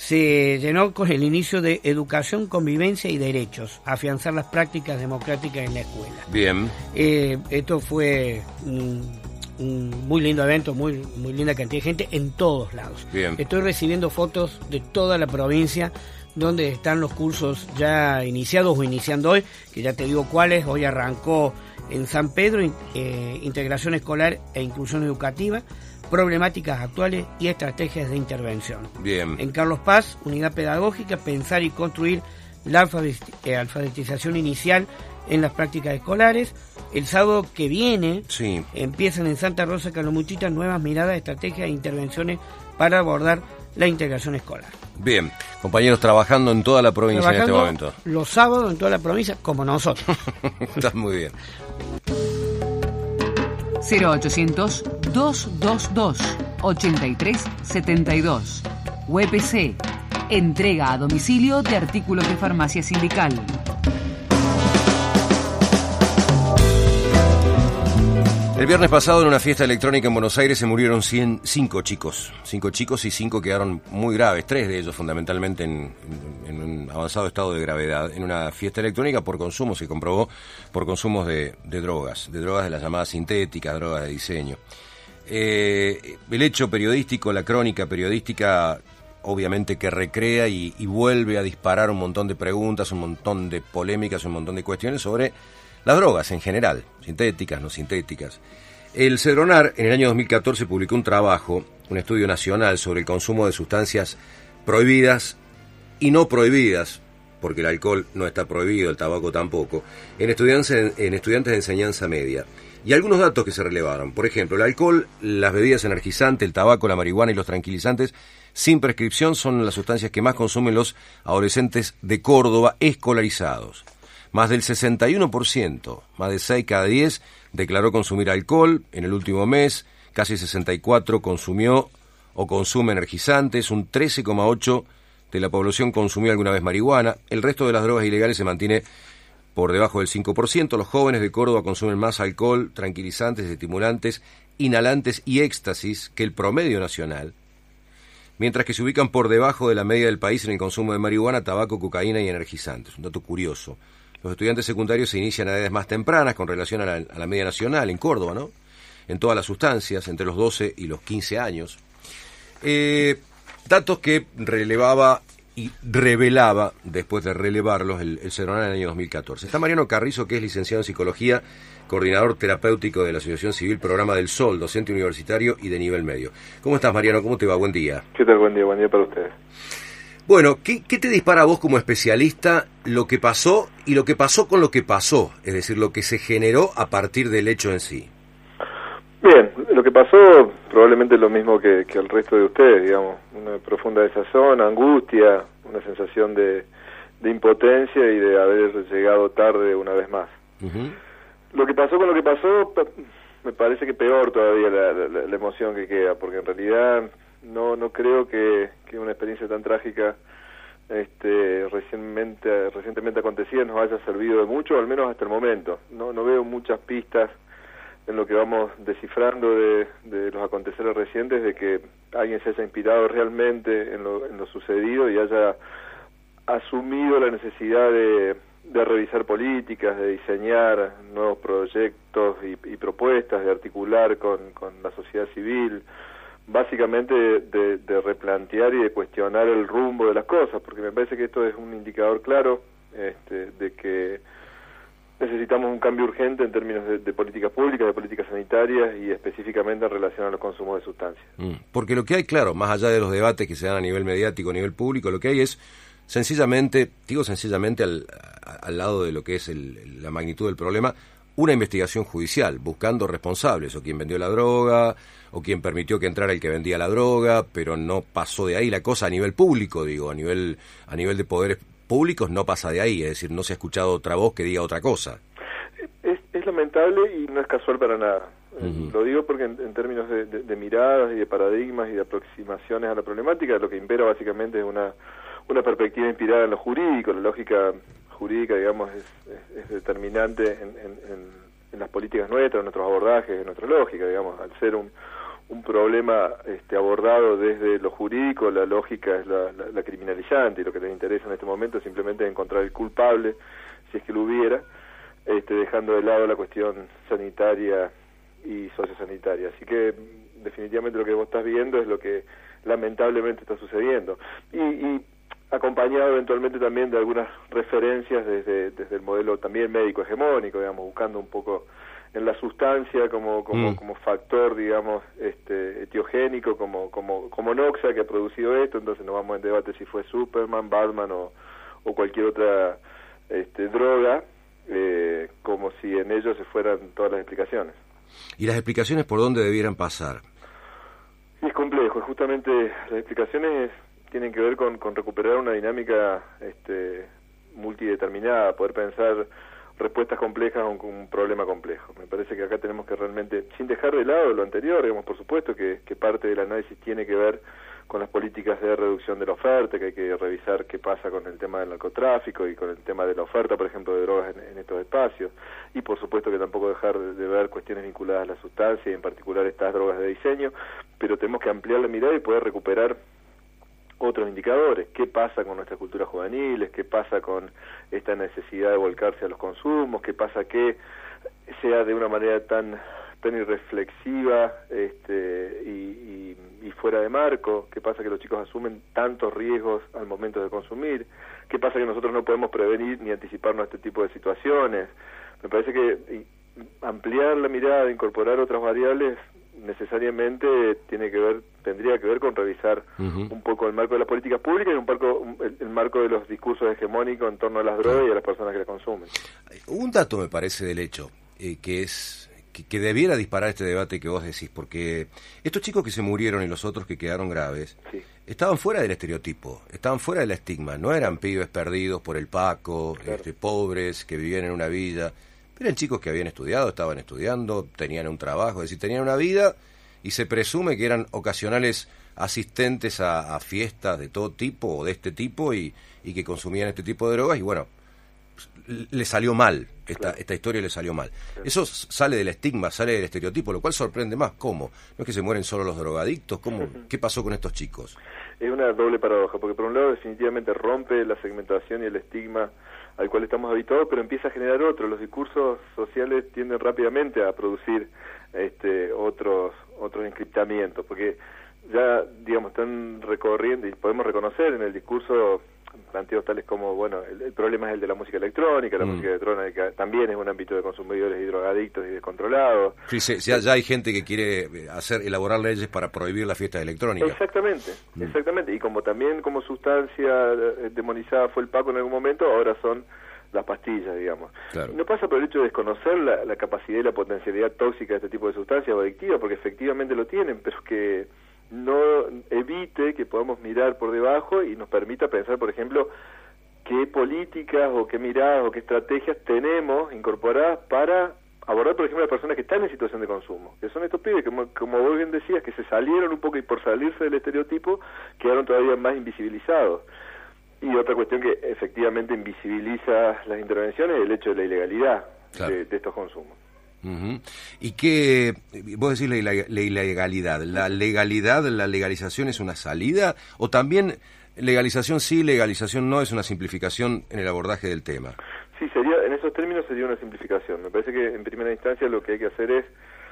se llenó con el inicio de Educación, Convivencia y Derechos, afianzar las prácticas democráticas en la escuela. Bien, Eh, esto fue un, un muy lindo evento, muy muy linda cantidad de gente en todos lados. bien. Estoy recibiendo fotos de toda la provincia donde están los cursos ya iniciados o iniciando hoy, que ya te digo cuáles. Hoy arrancó en San Pedro, eh, Integración Escolar e Inclusión Educativa, Problemáticas Actuales y Estrategias de Intervención. Bien. En Carlos Paz, Unidad Pedagógica, Pensar y Construir la alfabet- eh, alfabetización inicial en las prácticas escolares. El sábado que viene Sí. empiezan en Santa Rosa Calomuchita nuevas miradas, estrategias e intervenciones para abordar la integración escolar. Bien, compañeros trabajando en toda la provincia en este Trabajando momento. los sábados en toda la provincia, como nosotros. Está muy bien. cero ochocientos, doscientos veintidós, ochenta y tres setenta y dos. U E P C. Entrega a domicilio de artículos de farmacia sindical. El viernes pasado en una fiesta electrónica en Buenos Aires se murieron cien, cinco chicos. Cinco chicos y cinco quedaron muy graves, tres de ellos fundamentalmente en, en, en un avanzado estado de gravedad. En una fiesta electrónica por consumo, se comprobó, por consumos de, de drogas, de drogas de las llamadas sintéticas, drogas de diseño. Eh, el hecho periodístico, la crónica periodística, obviamente que recrea y, y vuelve a disparar un montón de preguntas, un montón de polémicas, un montón de cuestiones sobre las drogas en general, sintéticas, no sintéticas. El Cedronar en el año dos mil catorce publicó un trabajo, un estudio nacional sobre el consumo de sustancias prohibidas y no prohibidas, porque el alcohol no está prohibido, el tabaco tampoco, en estudiantes, en estudiantes de enseñanza media. Y algunos datos que se relevaron, por ejemplo, el alcohol, las bebidas energizantes, el tabaco, la marihuana y los tranquilizantes sin prescripción son las sustancias que más consumen los adolescentes de Córdoba escolarizados. Más del sesenta y uno por ciento, más de seis cada diez, declaró consumir alcohol en el último mes, casi sesenta y cuatro por ciento consumió o consume energizantes, un trece coma ocho por ciento de la población consumió alguna vez marihuana, el resto de las drogas ilegales se mantiene por debajo del cinco por ciento, los jóvenes de Córdoba consumen más alcohol, tranquilizantes, estimulantes, inhalantes y éxtasis que el promedio nacional, mientras que se ubican por debajo de la media del país en el consumo de marihuana, tabaco, cocaína y energizantes. Un dato curioso. Los estudiantes secundarios se inician a edades más tempranas con relación a la, a la media nacional en Córdoba, ¿no? En todas las sustancias, entre los doce y los quince años. Eh, datos que relevaba y revelaba, después de relevarlos, el, el Cedronar en el año dos mil catorce. Está Mariano Carrizo, que es licenciado en Psicología, coordinador terapéutico de la Asociación Civil Programa del Sol, docente universitario y de nivel medio. ¿Cómo estás, Mariano? ¿Cómo te va? Buen día. ¿Qué tal? Buen día, buen día para ustedes. Bueno, ¿qué, ¿qué te dispara a vos como especialista lo que pasó y lo que pasó con lo que pasó? Es decir, lo que se generó a partir del hecho en sí. Bien, lo que pasó probablemente lo mismo que, que el resto de ustedes, digamos, una profunda desazón, angustia, una sensación de, de impotencia y de haber llegado tarde una vez más. Uh-huh. Lo que pasó con lo que pasó, me parece que peor todavía la, la, la emoción que queda, porque en realidad no no creo que, que una experiencia tan trágica este recientemente recientemente acontecida nos haya servido de mucho, al menos hasta el momento. No no veo muchas pistas en lo que vamos descifrando de, de los aconteceres recientes de que alguien se haya inspirado realmente en lo, en lo sucedido y haya asumido la necesidad de, de revisar políticas, de diseñar nuevos proyectos y, y propuestas, de articular con, con la sociedad civil, básicamente de, de, de replantear y de cuestionar el rumbo de las cosas, porque me parece que esto es un indicador claro este, de que necesitamos un cambio urgente en términos de, de políticas públicas, de políticas sanitarias y específicamente en relación a los consumos de sustancias. Mm, porque lo que hay, claro, más allá de los debates que se dan a nivel mediático, a nivel público, lo que hay es sencillamente, digo sencillamente al, al lado de lo que es el, la magnitud del problema, una investigación judicial, buscando responsables, o quien vendió la droga, o quien permitió que entrara el que vendía la droga, pero no pasó de ahí la cosa a nivel público, digo, a nivel a nivel de poderes públicos no pasa de ahí, es decir, no se ha escuchado otra voz que diga otra cosa. Es, es lamentable y no es casual para nada. Uh-huh. Lo digo porque en, en términos de, de, de miradas y de paradigmas y de aproximaciones a la problemática, lo que impera básicamente es una, una perspectiva inspirada en lo jurídico. La lógica jurídica, digamos, es, es, es determinante en, en, en, en las políticas nuestras, en nuestros abordajes, en nuestra lógica, digamos, al ser un un problema este, abordado desde lo jurídico, la lógica es la, la, la criminalizante, y lo que les interesa en este momento es simplemente encontrar el culpable, si es que lo hubiera, este, dejando de lado la cuestión sanitaria y sociosanitaria. Así que definitivamente lo que vos estás viendo es lo que lamentablemente está sucediendo. Y, y acompañado eventualmente también de algunas referencias desde, desde el modelo también médico hegemónico, digamos, buscando un poco en la sustancia como como, mm. como factor, digamos, este etiogénico, como como como Noxa que ha producido esto. Entonces nos vamos en debate si fue Superman, Batman o, o cualquier otra este, droga, eh, como si en ello se fueran todas las explicaciones. ¿Y las explicaciones por dónde debieran pasar? Y es complejo, justamente las explicaciones tienen que ver con, con recuperar una dinámica este, multideterminada, poder pensar respuestas complejas a un, un problema complejo. Me parece que acá tenemos que realmente, sin dejar de lado lo anterior, digamos, por supuesto que, que parte del análisis tiene que ver con las políticas de reducción de la oferta, que hay que revisar qué pasa con el tema del narcotráfico y con el tema de la oferta, por ejemplo, de drogas en, en estos espacios. Y por supuesto que tampoco dejar de, de ver cuestiones vinculadas a la sustancia y en particular estas drogas de diseño, pero tenemos que ampliar la mirada y poder recuperar otros indicadores. ¿Qué pasa con nuestras culturas juveniles? ¿Qué pasa con esta necesidad de volcarse a los consumos? ¿Qué pasa que sea de una manera tan tan irreflexiva este, y, y, y fuera de marco? ¿Qué pasa que los chicos asumen tantos riesgos al momento de consumir? ¿Qué pasa que nosotros no podemos prevenir ni anticiparnos a este tipo de situaciones? Me parece que ampliar la mirada, incorporar otras variables, necesariamente tiene que ver, tendría que ver con revisar uh-huh. un poco el marco de las políticas públicas y un marco, el, el marco de los discursos hegemónicos en torno a las drogas y a las personas que las consumen. Un dato me parece del hecho, eh, que es que, que debiera disparar este debate que vos decís, porque estos chicos que se murieron y los otros que quedaron graves, sí. estaban fuera del estereotipo, estaban fuera del estigma, no eran pibes perdidos por el Paco, claro. este, pobres que vivían en una villa. Eran chicos que habían estudiado, estaban estudiando, tenían un trabajo, es decir, tenían una vida y se presume que eran ocasionales asistentes a, a fiestas de todo tipo o de este tipo y, y que consumían este tipo de drogas y bueno, le salió mal, esta, claro. esta historia le salió mal. Claro. Eso sale del estigma, sale del estereotipo, lo cual sorprende más. ¿Cómo? ¿No es que se mueren solo los drogadictos? ¿Cómo? ¿Qué pasó con estos chicos? Es una doble paradoja, porque por un lado definitivamente rompe la segmentación y el estigma al cual estamos habituados, pero empieza a generar otro. Los discursos sociales tienden rápidamente a producir este, otros otros encriptamientos, porque ya, digamos, están recorriendo y podemos reconocer en el discurso planteos tales como, bueno, el, el problema es el de la música electrónica, la mm. música electrónica también es un ámbito de consumidores y drogadictos y descontrolados. Sí, sí, ya, ya hay gente que quiere hacer elaborar leyes para prohibir las fiestas electrónicas. Exactamente, mm. exactamente, y como también como sustancia demonizada fue el Paco en algún momento, ahora son las pastillas, digamos. Claro. No pasa por el hecho de desconocer la, la capacidad y la potencialidad tóxica de este tipo de sustancias o adictivas, porque efectivamente lo tienen, pero que no evite que podamos mirar por debajo y nos permita pensar, por ejemplo, qué políticas o qué miradas o qué estrategias tenemos incorporadas para abordar, por ejemplo, a las personas que están en situación de consumo, que son estos pibes que, como, como vos bien decías, que se salieron un poco y por salirse del estereotipo quedaron todavía más invisibilizados. Y otra cuestión que efectivamente invisibiliza las intervenciones es el hecho de la ilegalidad claro. de, de estos consumos. Uh-huh. ¿Y qué, vos decís la, la ilegalidad, la legalidad, la legalización es una salida o también legalización sí, legalización no es una simplificación en el abordaje del tema? Sí, sería, en esos términos sería una simplificación. Me parece que en primera instancia lo que hay que hacer es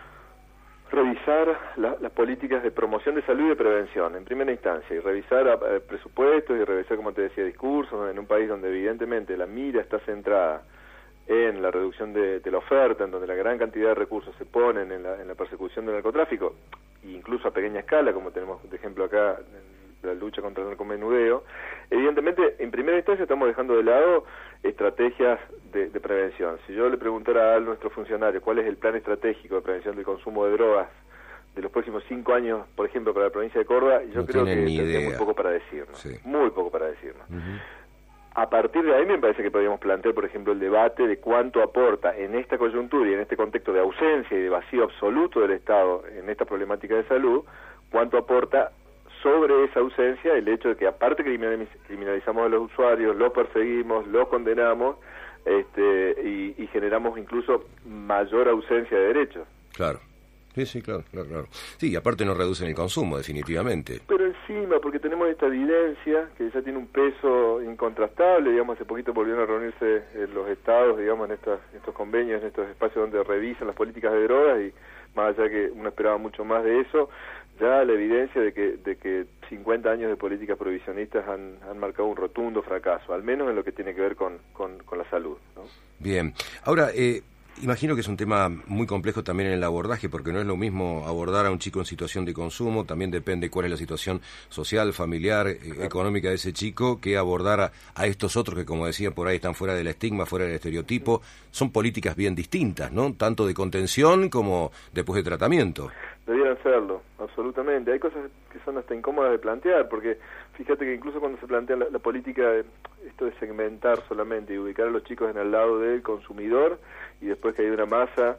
revisar la, las políticas de promoción de salud y de prevención, en primera instancia, y revisar a, a presupuestos y revisar, como te decía, discursos en un país donde evidentemente la mira está centrada en la reducción de, de la oferta, en donde la gran cantidad de recursos se ponen en la, en la persecución del narcotráfico, incluso a pequeña escala, como tenemos de ejemplo acá en la lucha contra el narcomenudeo. Evidentemente, en primera instancia estamos dejando de lado estrategias de, de prevención. Si yo le preguntara a nuestros funcionarios cuál es el plan estratégico de prevención del consumo de drogas de los próximos cinco años, por ejemplo, para la provincia de Córdoba, yo no creo que tendría muy poco para decirnos, sí. muy poco para decirnos. Uh-huh. A partir de ahí me parece que podríamos plantear, por ejemplo, el debate de cuánto aporta en esta coyuntura y en este contexto de ausencia y de vacío absoluto del Estado en esta problemática de salud, cuánto aporta sobre esa ausencia el hecho de que aparte criminalizamos a los usuarios, los perseguimos, los condenamos este, y, y generamos incluso mayor ausencia de derechos. Claro. Sí, sí, claro, claro, claro. Sí, y aparte no reducen el consumo, definitivamente. Pero encima, porque tenemos esta evidencia que ya tiene un peso incontrastable, digamos, hace poquito volvieron a reunirse eh, los estados, digamos, en estos, estos convenios, en estos espacios donde revisan las políticas de drogas, y más allá que uno esperaba mucho más de eso, ya la evidencia de que de que cincuenta años de políticas prohibicionistas han, han marcado un rotundo fracaso, al menos en lo que tiene que ver con, con, con la salud, ¿no? Bien. Ahora, eh... imagino que es un tema muy complejo también en el abordaje, porque no es lo mismo abordar a un chico en situación de consumo, también depende cuál es la situación social, familiar, eh, económica de ese chico, que abordar a, a estos otros que, como decía, por ahí están fuera del estigma, fuera del estereotipo. Son políticas bien distintas, ¿no? Tanto de contención como después de tratamiento. Debieran serlo, absolutamente. Hay cosas que son hasta incómodas de plantear, porque fíjate que incluso cuando se plantea la, la política de esto de segmentar solamente y ubicar a los chicos en el lado del consumidor, y después que hay una masa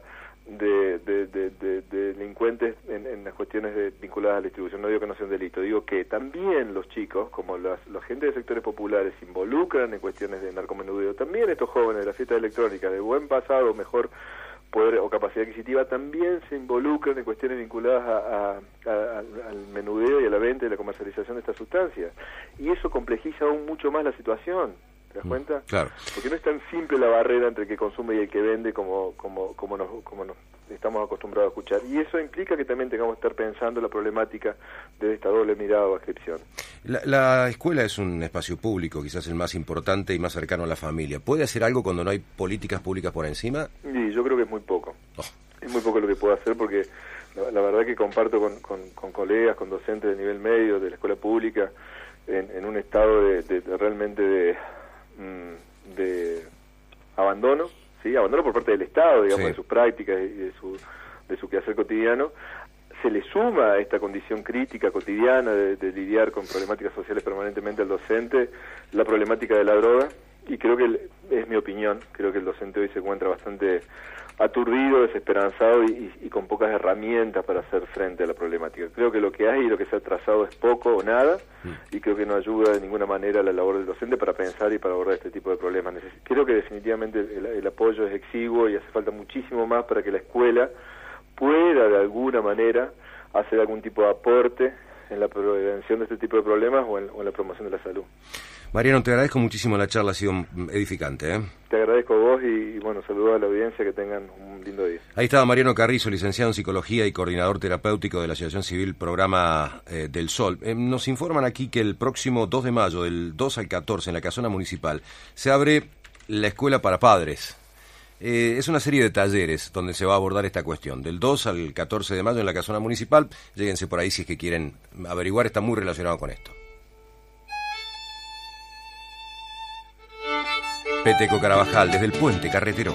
de, de, de, de, de delincuentes en, en las cuestiones de, vinculadas a la distribución. No digo que no sea un delito, digo que también los chicos, como las, la gente de sectores populares, se involucran en cuestiones de narcomenudeo. También estos jóvenes de la fiesta electrónica, de buen pasado, mejor poder o capacidad adquisitiva, también se involucran en cuestiones vinculadas a, a, a, al menudeo y a la venta y la comercialización de estas sustancias. Y eso complejiza aún mucho más la situación. ¿Te das cuenta? Claro. Porque no es tan simple la barrera entre el que consume y el que vende como como como nos, como nos estamos acostumbrados a escuchar. Y eso implica que también tengamos que estar pensando la problemática de esta doble mirada o ascripción. La, la escuela es un espacio público, quizás el más importante y más cercano a la familia. ¿Puede hacer algo cuando no hay políticas públicas por encima? Sí, yo creo que es muy poco. Oh. Es muy poco lo que puedo hacer porque la, la verdad que comparto con, con, con colegas, con docentes de nivel medio de la escuela pública en, en un estado de, de, de realmente de... de abandono, sí, abandono por parte del Estado, digamos, sí, de sus prácticas y de su de su quehacer cotidiano. Se le suma a esta condición crítica cotidiana de, de lidiar con problemáticas sociales permanentemente al docente la problemática de la droga, y creo que el, es mi opinión, creo que el docente hoy se encuentra bastante aturdido, desesperanzado y, y, y con pocas herramientas para hacer frente a la problemática. Creo que lo que hay y lo que se ha trazado es poco o nada, y creo que no ayuda de ninguna manera a la labor del docente para pensar y para abordar este tipo de problemas. Neces- creo que definitivamente el, el apoyo es exiguo y hace falta muchísimo más para que la escuela pueda de alguna manera hacer algún tipo de aporte en la prevención de este tipo de problemas o en, o en la promoción de la salud. Mariano, te agradezco muchísimo la charla, ha sido edificante, ¿eh? Te agradezco a vos y, y bueno, saludos a la audiencia, que tengan un lindo día. Ahí estaba Mariano Carrizo, licenciado en Psicología y coordinador terapéutico de la Asociación Civil Programa eh, del Sol. Eh, nos informan aquí que el próximo dos de mayo, del dos al catorce, en la Casona Municipal, se abre la Escuela para Padres. Eh, es una serie de talleres donde se va a abordar esta cuestión. Del dos al catorce de mayo en la Casona Municipal, lléguense por ahí si es que quieren averiguar, está muy relacionado con esto. Peteco Carabajal, desde el Puente Carretero.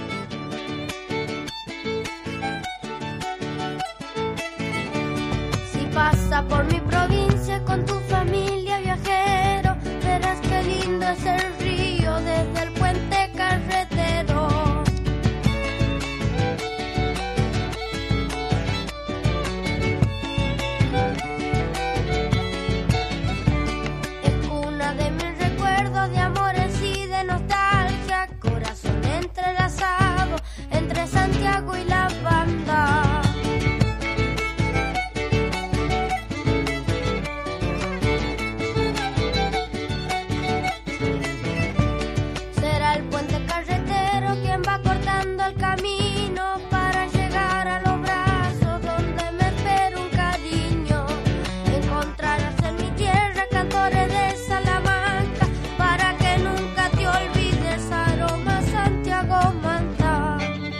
Si pasa por mi provincia con tu familia viajero, verás qué lindo es el río desde el Puente Carretero. Es cuna de mis recuerdos de amores y de nostalgia, corazón entrelazado entre Santiago y la banda. Será el puente carretero quien va cortando el camino para llegar a los brazos donde me espera un cariño. Encontrarás en mi tierra cantores de Salamanca para que nunca te olvides, aroma Santiago Manta.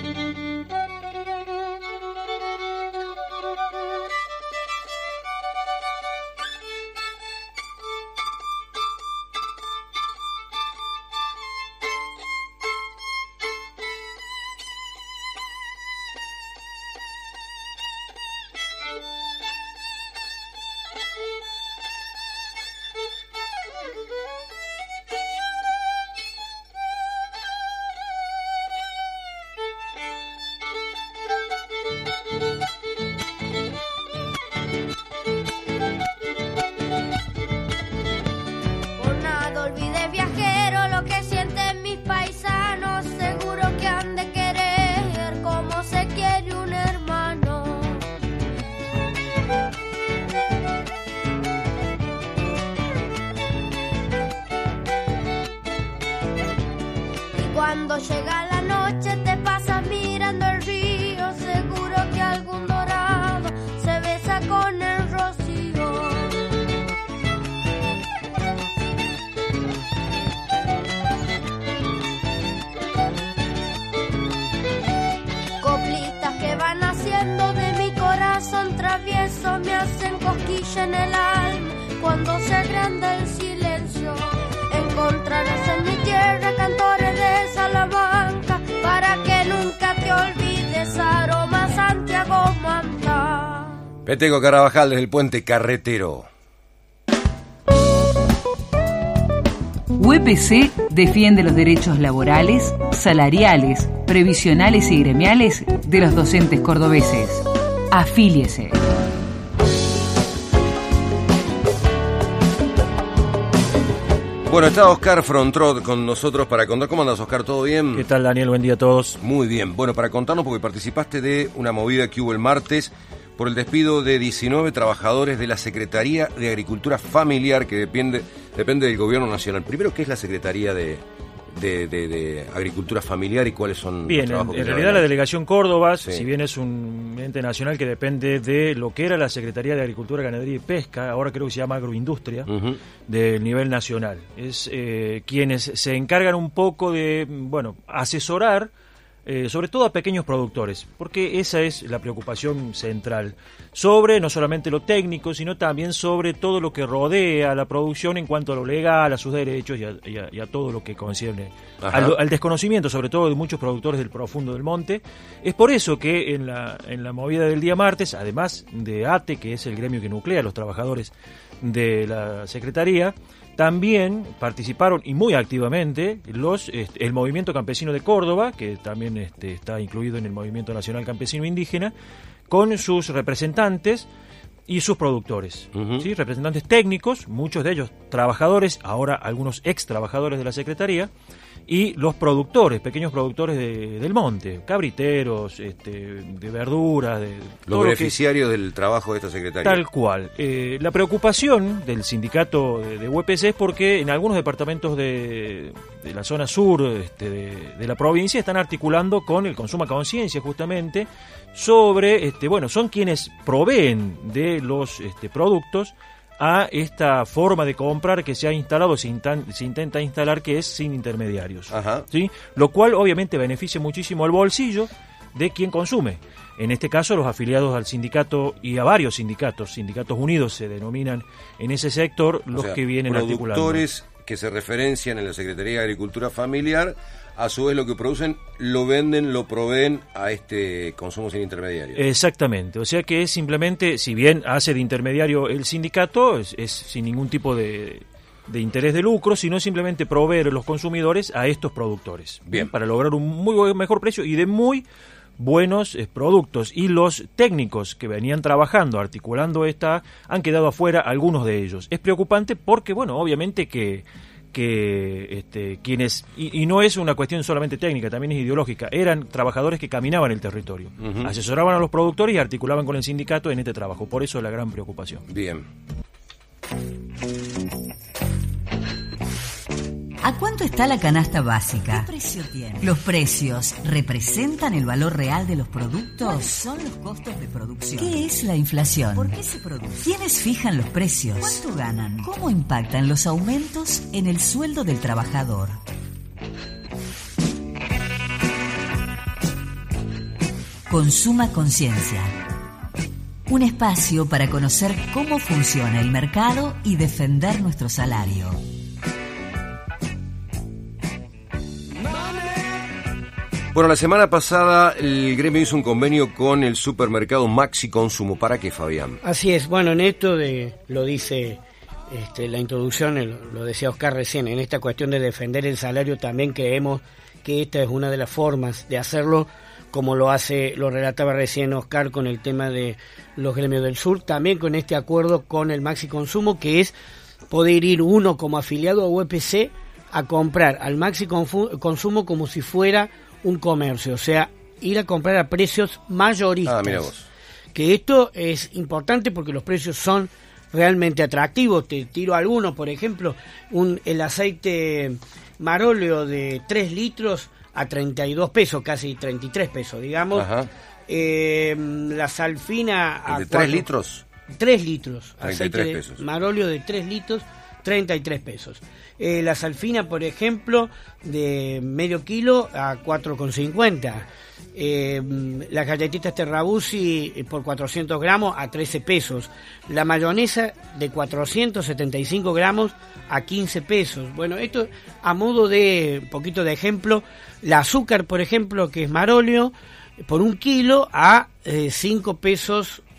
Por nada olvides, viajero, lo que sienten mis paisanos. Seguro que han de querer como se quiere un hermano. Y cuando llega la noche te pasas mirando el río, seguro que algún dorado se besa con el rocío. Coplitas que van haciendo de mi corazón travieso me hacen cosquilla en el alma cuando se agranda el silencio. Encontrarás en mi tierra cantores de Salamanca para que nunca te olvides, aroma Santiago Manta. Peteco Carabajal, desde el Puente Carretero. U E P C defiende los derechos laborales, salariales, previsionales y gremiales de los docentes cordobeses. Afíliese. Bueno, está Oscar Frontrot con nosotros para contar. ¿Cómo andas, Oscar? ¿Todo bien? ¿Qué tal, Daniel? Buen día a todos. Muy bien. Bueno, para contarnos, porque participaste de una movida que hubo el martes por el despido de diecinueve trabajadores de la Secretaría de Agricultura Familiar, que depende, depende del Gobierno Nacional. Primero, ¿qué es la Secretaría de, de, de, de Agricultura Familiar y cuáles son Bien, los trabajos en, en que realidad la Delegación Córdoba, sí. si bien es un ente nacional que depende de lo que era la Secretaría de Agricultura, Ganadería y Pesca, ahora creo que se llama Agroindustria, uh-huh. del nivel nacional. Es eh, quienes se encargan un poco de, bueno, asesorar Eh, sobre todo a pequeños productores, porque esa es la preocupación central, sobre no solamente lo técnico, sino también sobre todo lo que rodea a la producción en cuanto a lo legal, a sus derechos y a, y a, y a todo lo que concierne al, al desconocimiento, sobre todo de muchos productores del profundo del monte. Es por eso que en la, en la movida del día martes, además de A T E, que es el gremio que nuclea a los trabajadores de la Secretaría, también participaron, y muy activamente, los este, el Movimiento Campesino de Córdoba, que también este, está incluido en el Movimiento Nacional Campesino Indígena, con sus representantes y sus productores, uh-huh. ¿sí? Representantes técnicos, muchos de ellos trabajadores, ahora algunos ex trabajadores de la Secretaría, y los productores, pequeños productores de, del monte, cabriteros, este, de verduras, de los todo beneficiarios lo que, del trabajo de esta Secretaría. Tal cual. Eh, la preocupación del sindicato de, de U E P C es porque en algunos departamentos de, de la zona sur este, de, de la provincia están articulando con el Consuma Conciencia justamente sobre, este, bueno, son quienes proveen de los este, productos a esta forma de comprar que se ha instalado, se, intan, se intenta instalar, que es sin intermediarios. Ajá. ¿Sí? Lo cual obviamente beneficia muchísimo al bolsillo de quien consume. En este caso, los afiliados al sindicato y a varios sindicatos, sindicatos unidos se denominan en ese sector, los o sea, que vienen articulando. Productores que se referencian en la Secretaría de Agricultura Familiar, a su vez lo que producen lo venden, lo proveen a este consumo sin intermediarios. Exactamente, o sea que es simplemente, si bien hace de intermediario el sindicato, es, es sin ningún tipo de, de interés de lucro, sino simplemente proveer a los consumidores a estos productores. Bien. Para lograr un muy buen, mejor precio y de muy buenos eh, productos. Y los técnicos que venían trabajando, articulando esta, han quedado afuera algunos de ellos. Es preocupante porque, bueno, obviamente que que este, quienes, y, y no es una cuestión solamente técnica, también es ideológica, eran trabajadores que caminaban el territorio, uh-huh. asesoraban a los productores y articulaban con el sindicato en este trabajo, por eso la gran preocupación. Bien. ¿A cuánto está la canasta básica? ¿Qué precio tiene? ¿Los precios representan el valor real de los productos? ¿Cuáles son los costos de producción? ¿Qué es la inflación? ¿Por qué se produce? ¿Quiénes fijan los precios? ¿Cuánto ganan? ¿Cómo impactan los aumentos en el sueldo del trabajador? Consuma Conciencia. Un espacio para conocer cómo funciona el mercado y defender nuestro salario. Bueno, la semana pasada el gremio hizo un convenio con el supermercado Maxi Consumo. ¿Para qué, Fabián? Así es. Bueno, en esto de lo dice este, la introducción, lo, lo decía Oscar recién, en esta cuestión de defender el salario también creemos que esta es una de las formas de hacerlo, como lo hace, lo relataba recién Oscar con el tema de los gremios del sur, también con este acuerdo con el Maxi Consumo, que es poder ir uno como afiliado a U E P C a comprar al Maxi Consumo como si fuera un comercio, o sea, ir a comprar a precios mayoristas. Ah, mira vos. Que esto es importante porque los precios son realmente atractivos. Te tiro algunos, por ejemplo, un el aceite Marolio de tres litros a treinta y dos pesos, casi treinta y tres pesos, digamos. Ajá. Eh, la Salfina a ¿de tres litros? tres litros. treinta y tres pesos. Marolio de tres litros, treinta y tres pesos. Eh, la Salfina, por ejemplo, de medio kilo a cuatro con cincuenta. Eh, las galletitas Terrabuzzi por cuatrocientos gramos a trece pesos. La mayonesa de cuatrocientos setenta y cinco gramos a quince pesos. Bueno, esto a modo de un poquito de ejemplo. La azúcar, por ejemplo, que es Marolio, por un kilo a eh, cinco pesos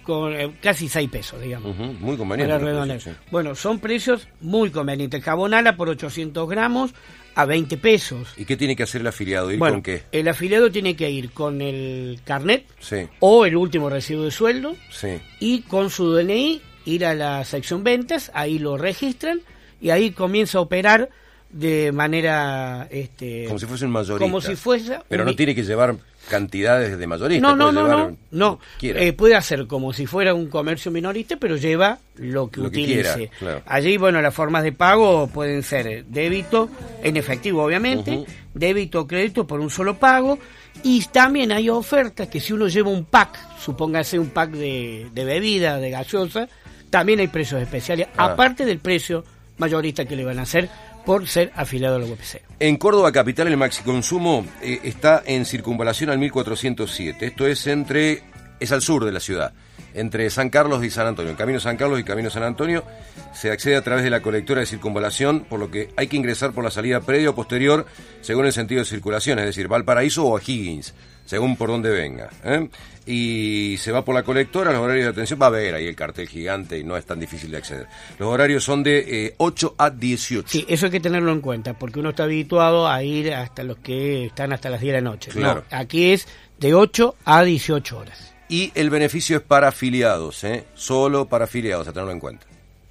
con eh, casi seis pesos, digamos. Uh-huh, muy conveniente. Para redondear. Sí. Bueno, son precios muy convenientes. Jabón Ala por ochocientos gramos a veinte pesos. ¿Y qué tiene que hacer el afiliado? ¿Ir bueno, con qué? El afiliado tiene que ir con el carnet sí. o el último recibo de sueldo sí. y con su D N I ir a la sección ventas, ahí lo registran y ahí comienza a operar de manera este como si fuese un mayorista, como si fuese pero un... no tiene que llevar cantidades de mayorista, no no puede no llevar no, no. Eh, puede hacer como si fuera un comercio minorista, pero lleva lo que lo que utilice quiera, claro. Allí, bueno, las formas de pago pueden ser débito en efectivo, obviamente, uh-huh. débito o crédito por un solo pago, y también hay ofertas que si uno lleva un pack, supóngase un pack de, de bebida, de gaseosa, también hay precios especiales, ah. aparte del precio mayorista que le van a hacer por ser afiliado a la U P C. En Córdoba capital el maxiconsumo eh, está en Circunvalación al mil cuatrocientos siete. Esto es entre es al sur de la ciudad, entre San Carlos y San Antonio. En Camino San Carlos y Camino San Antonio se accede a través de la colectora de Circunvalación, por lo que hay que ingresar por la salida previa o posterior según el sentido de circulación, es decir, Valparaíso o O'Higgins, según por donde venga, ¿eh? Y se va por la colectora, los horarios de atención, va a ver ahí el cartel gigante y no es tan difícil de acceder. Los horarios son de eh, ocho a dieciocho. Sí, eso hay que tenerlo en cuenta, porque uno está habituado a ir hasta los que están hasta las diez de la noche. Claro. No, aquí es de ocho a dieciocho horas. Y el beneficio es para afiliados, ¿eh? Solo para afiliados, a tenerlo en cuenta.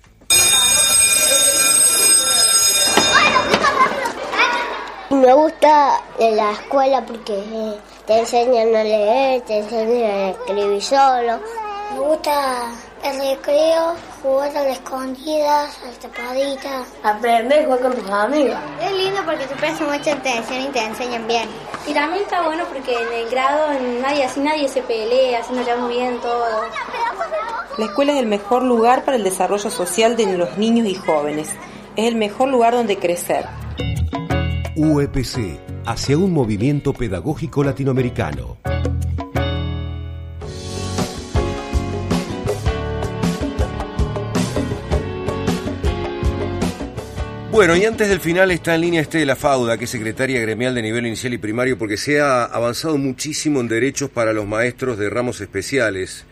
Me gusta de la escuela porque eh, te enseñan a leer, te enseñan a escribir solo. Me gusta el recreo, jugar a las escondidas, a las tapaditas. Aprender a jugar con tus amigos. Es lindo porque te prestan mucha atención y te enseñan bien. Y también está bueno porque en el grado nadie así nadie se pelea, así nos llevamos bien todos. La escuela es el mejor lugar para el desarrollo social de los niños y jóvenes. Es el mejor lugar donde crecer. U E P C, hacia un movimiento pedagógico latinoamericano. Bueno, y antes del final está en línea Estela Fauda, que es secretaria gremial de nivel inicial y primario, porque se ha avanzado muchísimo en derechos para los maestros de ramos especiales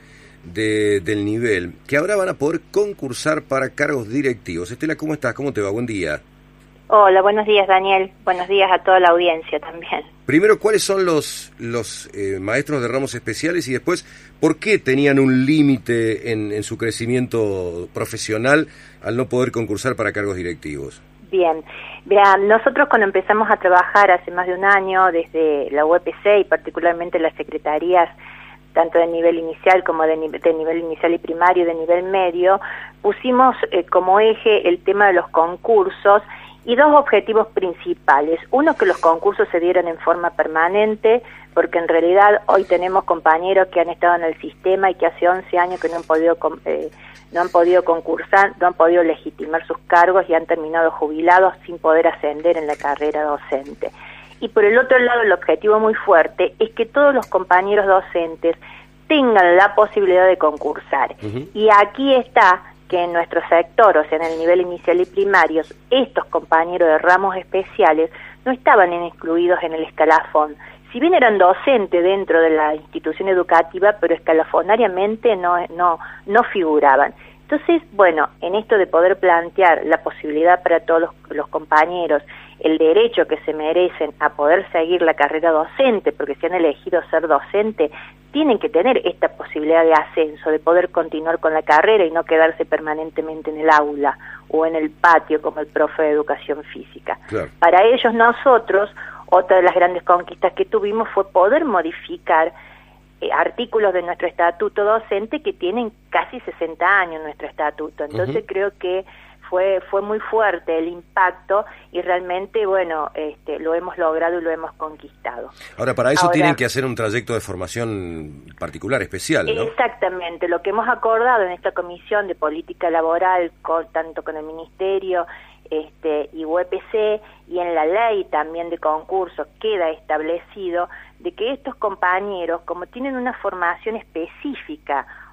de, del nivel, que ahora van a poder concursar para cargos directivos. Estela, ¿cómo estás? ¿Cómo te va? Buen día. Hola, buenos días, Daniel. Buenos días a toda la audiencia también. Primero, ¿cuáles son los los eh, maestros de ramos especiales? Y después, ¿por qué tenían un límite en, en su crecimiento profesional al no poder concursar para cargos directivos? Bien, vean, nosotros cuando empezamos a trabajar hace más de un año desde la U E P C y particularmente las secretarías tanto de nivel inicial como de, nive- de nivel inicial y primario y de nivel medio, pusimos eh, como eje el tema de los concursos y dos objetivos principales. Uno, que los concursos se dieran en forma permanente, porque en realidad hoy tenemos compañeros que han estado en el sistema y que hace once años que no han podido eh, no han podido concursar, no han podido legitimar sus cargos y han terminado jubilados sin poder ascender en la carrera docente. Y por el otro lado, el objetivo muy fuerte es que todos los compañeros docentes tengan la posibilidad de concursar. Uh-huh. Y aquí está que en nuestro sector, o sea, en el nivel inicial y primarios, estos compañeros de ramos especiales no estaban incluidos en el escalafón. Si bien eran docentes dentro de la institución educativa, pero escalafonariamente no, no, no figuraban. Entonces, bueno, en esto de poder plantear la posibilidad para todos los, los compañeros, el derecho que se merecen a poder seguir la carrera docente, porque si han elegido ser docente, tienen que tener esta posibilidad de ascenso, de poder continuar con la carrera y no quedarse permanentemente en el aula o en el patio como el profe de educación física. Claro. Para ellos nosotros, otra de las grandes conquistas que tuvimos fue poder modificar eh, artículos de nuestro estatuto docente que tienen casi sesenta años nuestro estatuto. Entonces uh-huh. creo que fue fue muy fuerte el impacto y realmente, bueno, este, lo hemos logrado y lo hemos conquistado. Ahora, para eso Ahora, tienen que hacer un trayecto de formación particular, especial, ¿no? Exactamente. Lo que hemos acordado en esta comisión de política laboral, con, tanto con el Ministerio este, y U E P C, y en la ley también de concursos queda establecido de que estos compañeros, como tienen una formación específica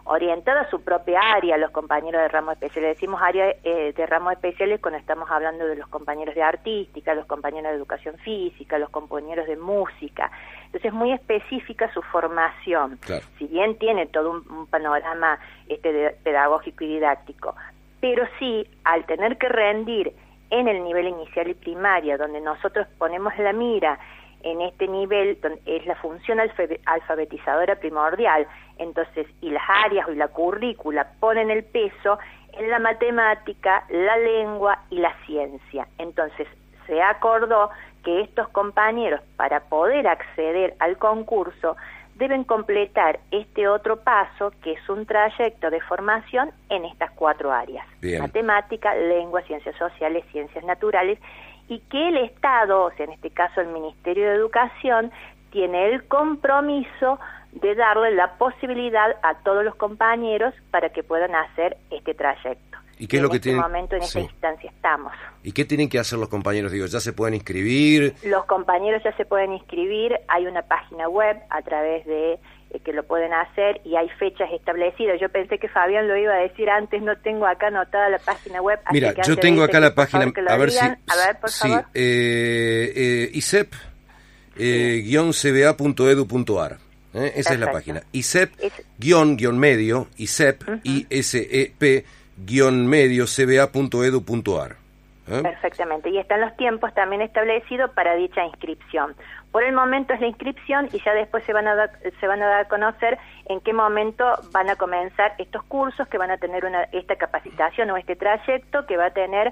orientada a su propia área, los compañeros de ramos especiales. Decimos área eh, de ramos especiales cuando estamos hablando de los compañeros de artística, los compañeros de educación física, los compañeros de música. Entonces es muy específica su formación. Claro. Si bien tiene todo un, un panorama este, de, pedagógico y didáctico, pero sí, al tener que rendir en el nivel inicial y primaria, donde nosotros ponemos la mira en este nivel, es la función alfabetizadora primordial, entonces, y las áreas y la currícula ponen el peso en la matemática, la lengua y la ciencia. Entonces, se acordó que estos compañeros, para poder acceder al concurso, deben completar este otro paso, que es un trayecto de formación en estas cuatro áreas. Bien. Matemática, lengua, ciencias sociales, ciencias naturales, y que el Estado, o sea, en este caso el Ministerio de Educación, tiene el compromiso de darle la posibilidad a todos los compañeros para que puedan hacer este trayecto. ¿Y qué es lo que tienen? En este momento, en esta sí. instancia estamos. ¿Y qué tienen que hacer los compañeros? Digo, ¿ya se pueden inscribir? Los compañeros ya se pueden inscribir, hay una página web a través de eh, que lo pueden hacer y hay fechas establecidas. Yo pensé que Fabián lo iba a decir antes, no tengo acá anotada la página web. Mira, así que yo tengo acá la página, a ver digan. si... A ver, por sí, favor. Eh, eh, I S E P eh, guion c b a punto edu punto a r. ¿eh? Esa Perfecto. Es la página. I S E P, es... guión, guión medio, I S E P, uh-huh. I S E P, guión medio, c b a punto edu punto a r. ¿eh? Perfectamente. Y están los tiempos también establecidos para dicha inscripción. Por el momento es la inscripción y ya después se van a dar, se van a dar a conocer en qué momento van a comenzar estos cursos, que van a tener una, esta capacitación o este trayecto que va a tener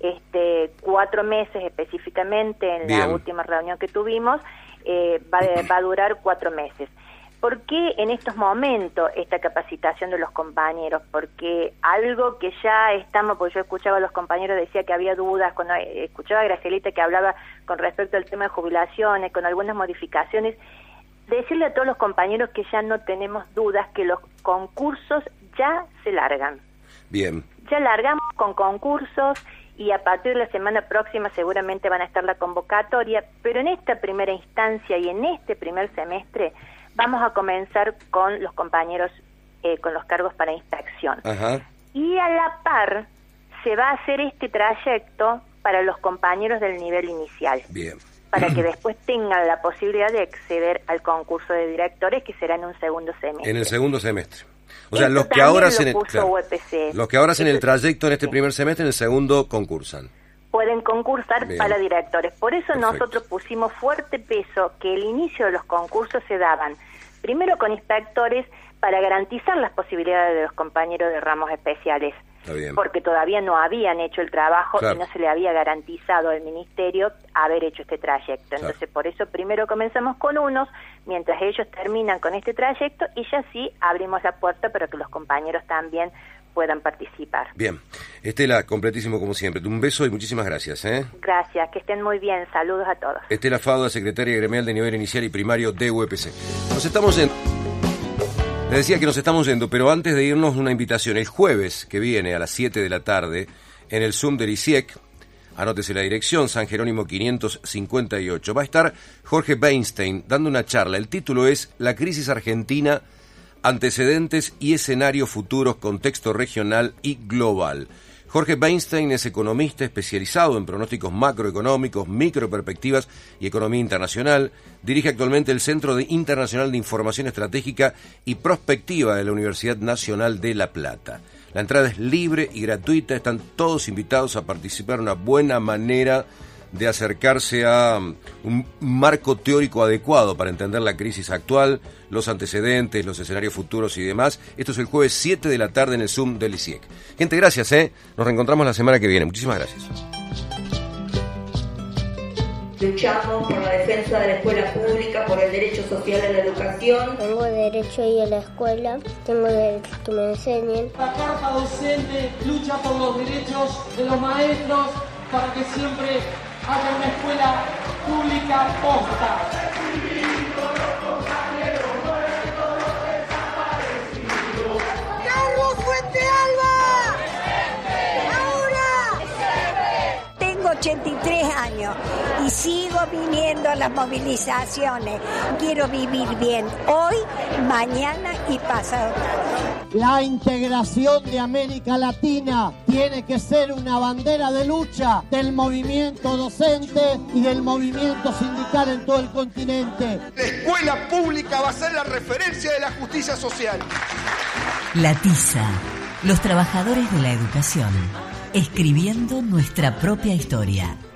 este cuatro meses específicamente. En Bien. La última reunión que tuvimos eh, va, de, va a durar cuatro meses. ¿Por qué en estos momentos esta capacitación de los compañeros? Porque algo que ya estamos, porque yo escuchaba a los compañeros, decía que había dudas, cuando escuchaba a Gracielita que hablaba con respecto al tema de jubilaciones, con algunas modificaciones, decirle a todos los compañeros que ya no tenemos dudas, que los concursos ya se largan. Bien. Ya largamos con concursos y a partir de la semana próxima seguramente van a estar la convocatoria, pero en esta primera instancia y en este primer semestre vamos a comenzar con los compañeros eh, con los cargos para inspección. Ajá. Y a la par se va a hacer este trayecto para los compañeros del nivel inicial. Bien. Para que después tengan la posibilidad de acceder al concurso de directores, que será en un segundo semestre. En el segundo semestre. O sea, los que, ahora hacen el, claro, los que ahora hacen el trayecto en este sí. primer semestre, en el segundo concursan. Pueden concursar Bien. Para directores. Por eso Perfecto. Nosotros pusimos fuerte peso que el inicio de los concursos se daban primero con inspectores para garantizar las posibilidades de los compañeros de ramos especiales. Está bien. Porque todavía no habían hecho el trabajo Claro. y no se le había garantizado al ministerio haber hecho este trayecto. Claro. Entonces, por eso primero comenzamos con unos, mientras ellos terminan con este trayecto, y ya sí abrimos la puerta para que los compañeros también puedan participar. Bien. Estela, completísimo como siempre. Un beso y muchísimas gracias. ¿eh? Gracias, que estén muy bien. Saludos a todos. Estela Fauda, secretaria gremial de nivel inicial y primario de U E P C. Nos estamos yendo. Les decía que nos estamos yendo, pero antes de irnos, una invitación. El jueves que viene a las siete de la tarde, en el Zoom del I C I E C, anótese la dirección, San Jerónimo quinientos cincuenta y ocho, va a estar Jorge Weinstein dando una charla. El título es La crisis argentina, antecedentes y escenarios futuros, contexto regional y global. Jorge Weinstein es economista especializado en pronósticos macroeconómicos, microperspectivas y economía internacional. Dirige actualmente el Centro de Internacional de Información Estratégica y Prospectiva de la Universidad Nacional de La Plata. La entrada es libre y gratuita. Están todos invitados a participar. Una buena manera de acercarse a un marco teórico adecuado para entender la crisis actual, los antecedentes, los escenarios futuros y demás. Esto es el jueves siete de la tarde en el Zoom del I C I E C. Gente, gracias, ¿eh? Nos reencontramos la semana que viene. Muchísimas gracias. Luchamos por la defensa de la escuela pública, por el derecho social a la educación. Tengo derecho a ir a la escuela, tengo derecho a que me enseñen. La Carta Docente lucha por los derechos de los maestros para que siempre haya una escuela pública posta. ¡Carlos Fuente Alba! ¡Ahora! Tengo ochenta y tres años. años y sigo viniendo a las movilizaciones. Quiero vivir bien hoy, mañana y pasado. La integración de América Latina tiene que ser una bandera de lucha del movimiento docente y del movimiento sindical en todo el continente. La escuela pública va a ser la referencia de la justicia social. La Tiza, los trabajadores de la educación, escribiendo nuestra propia historia.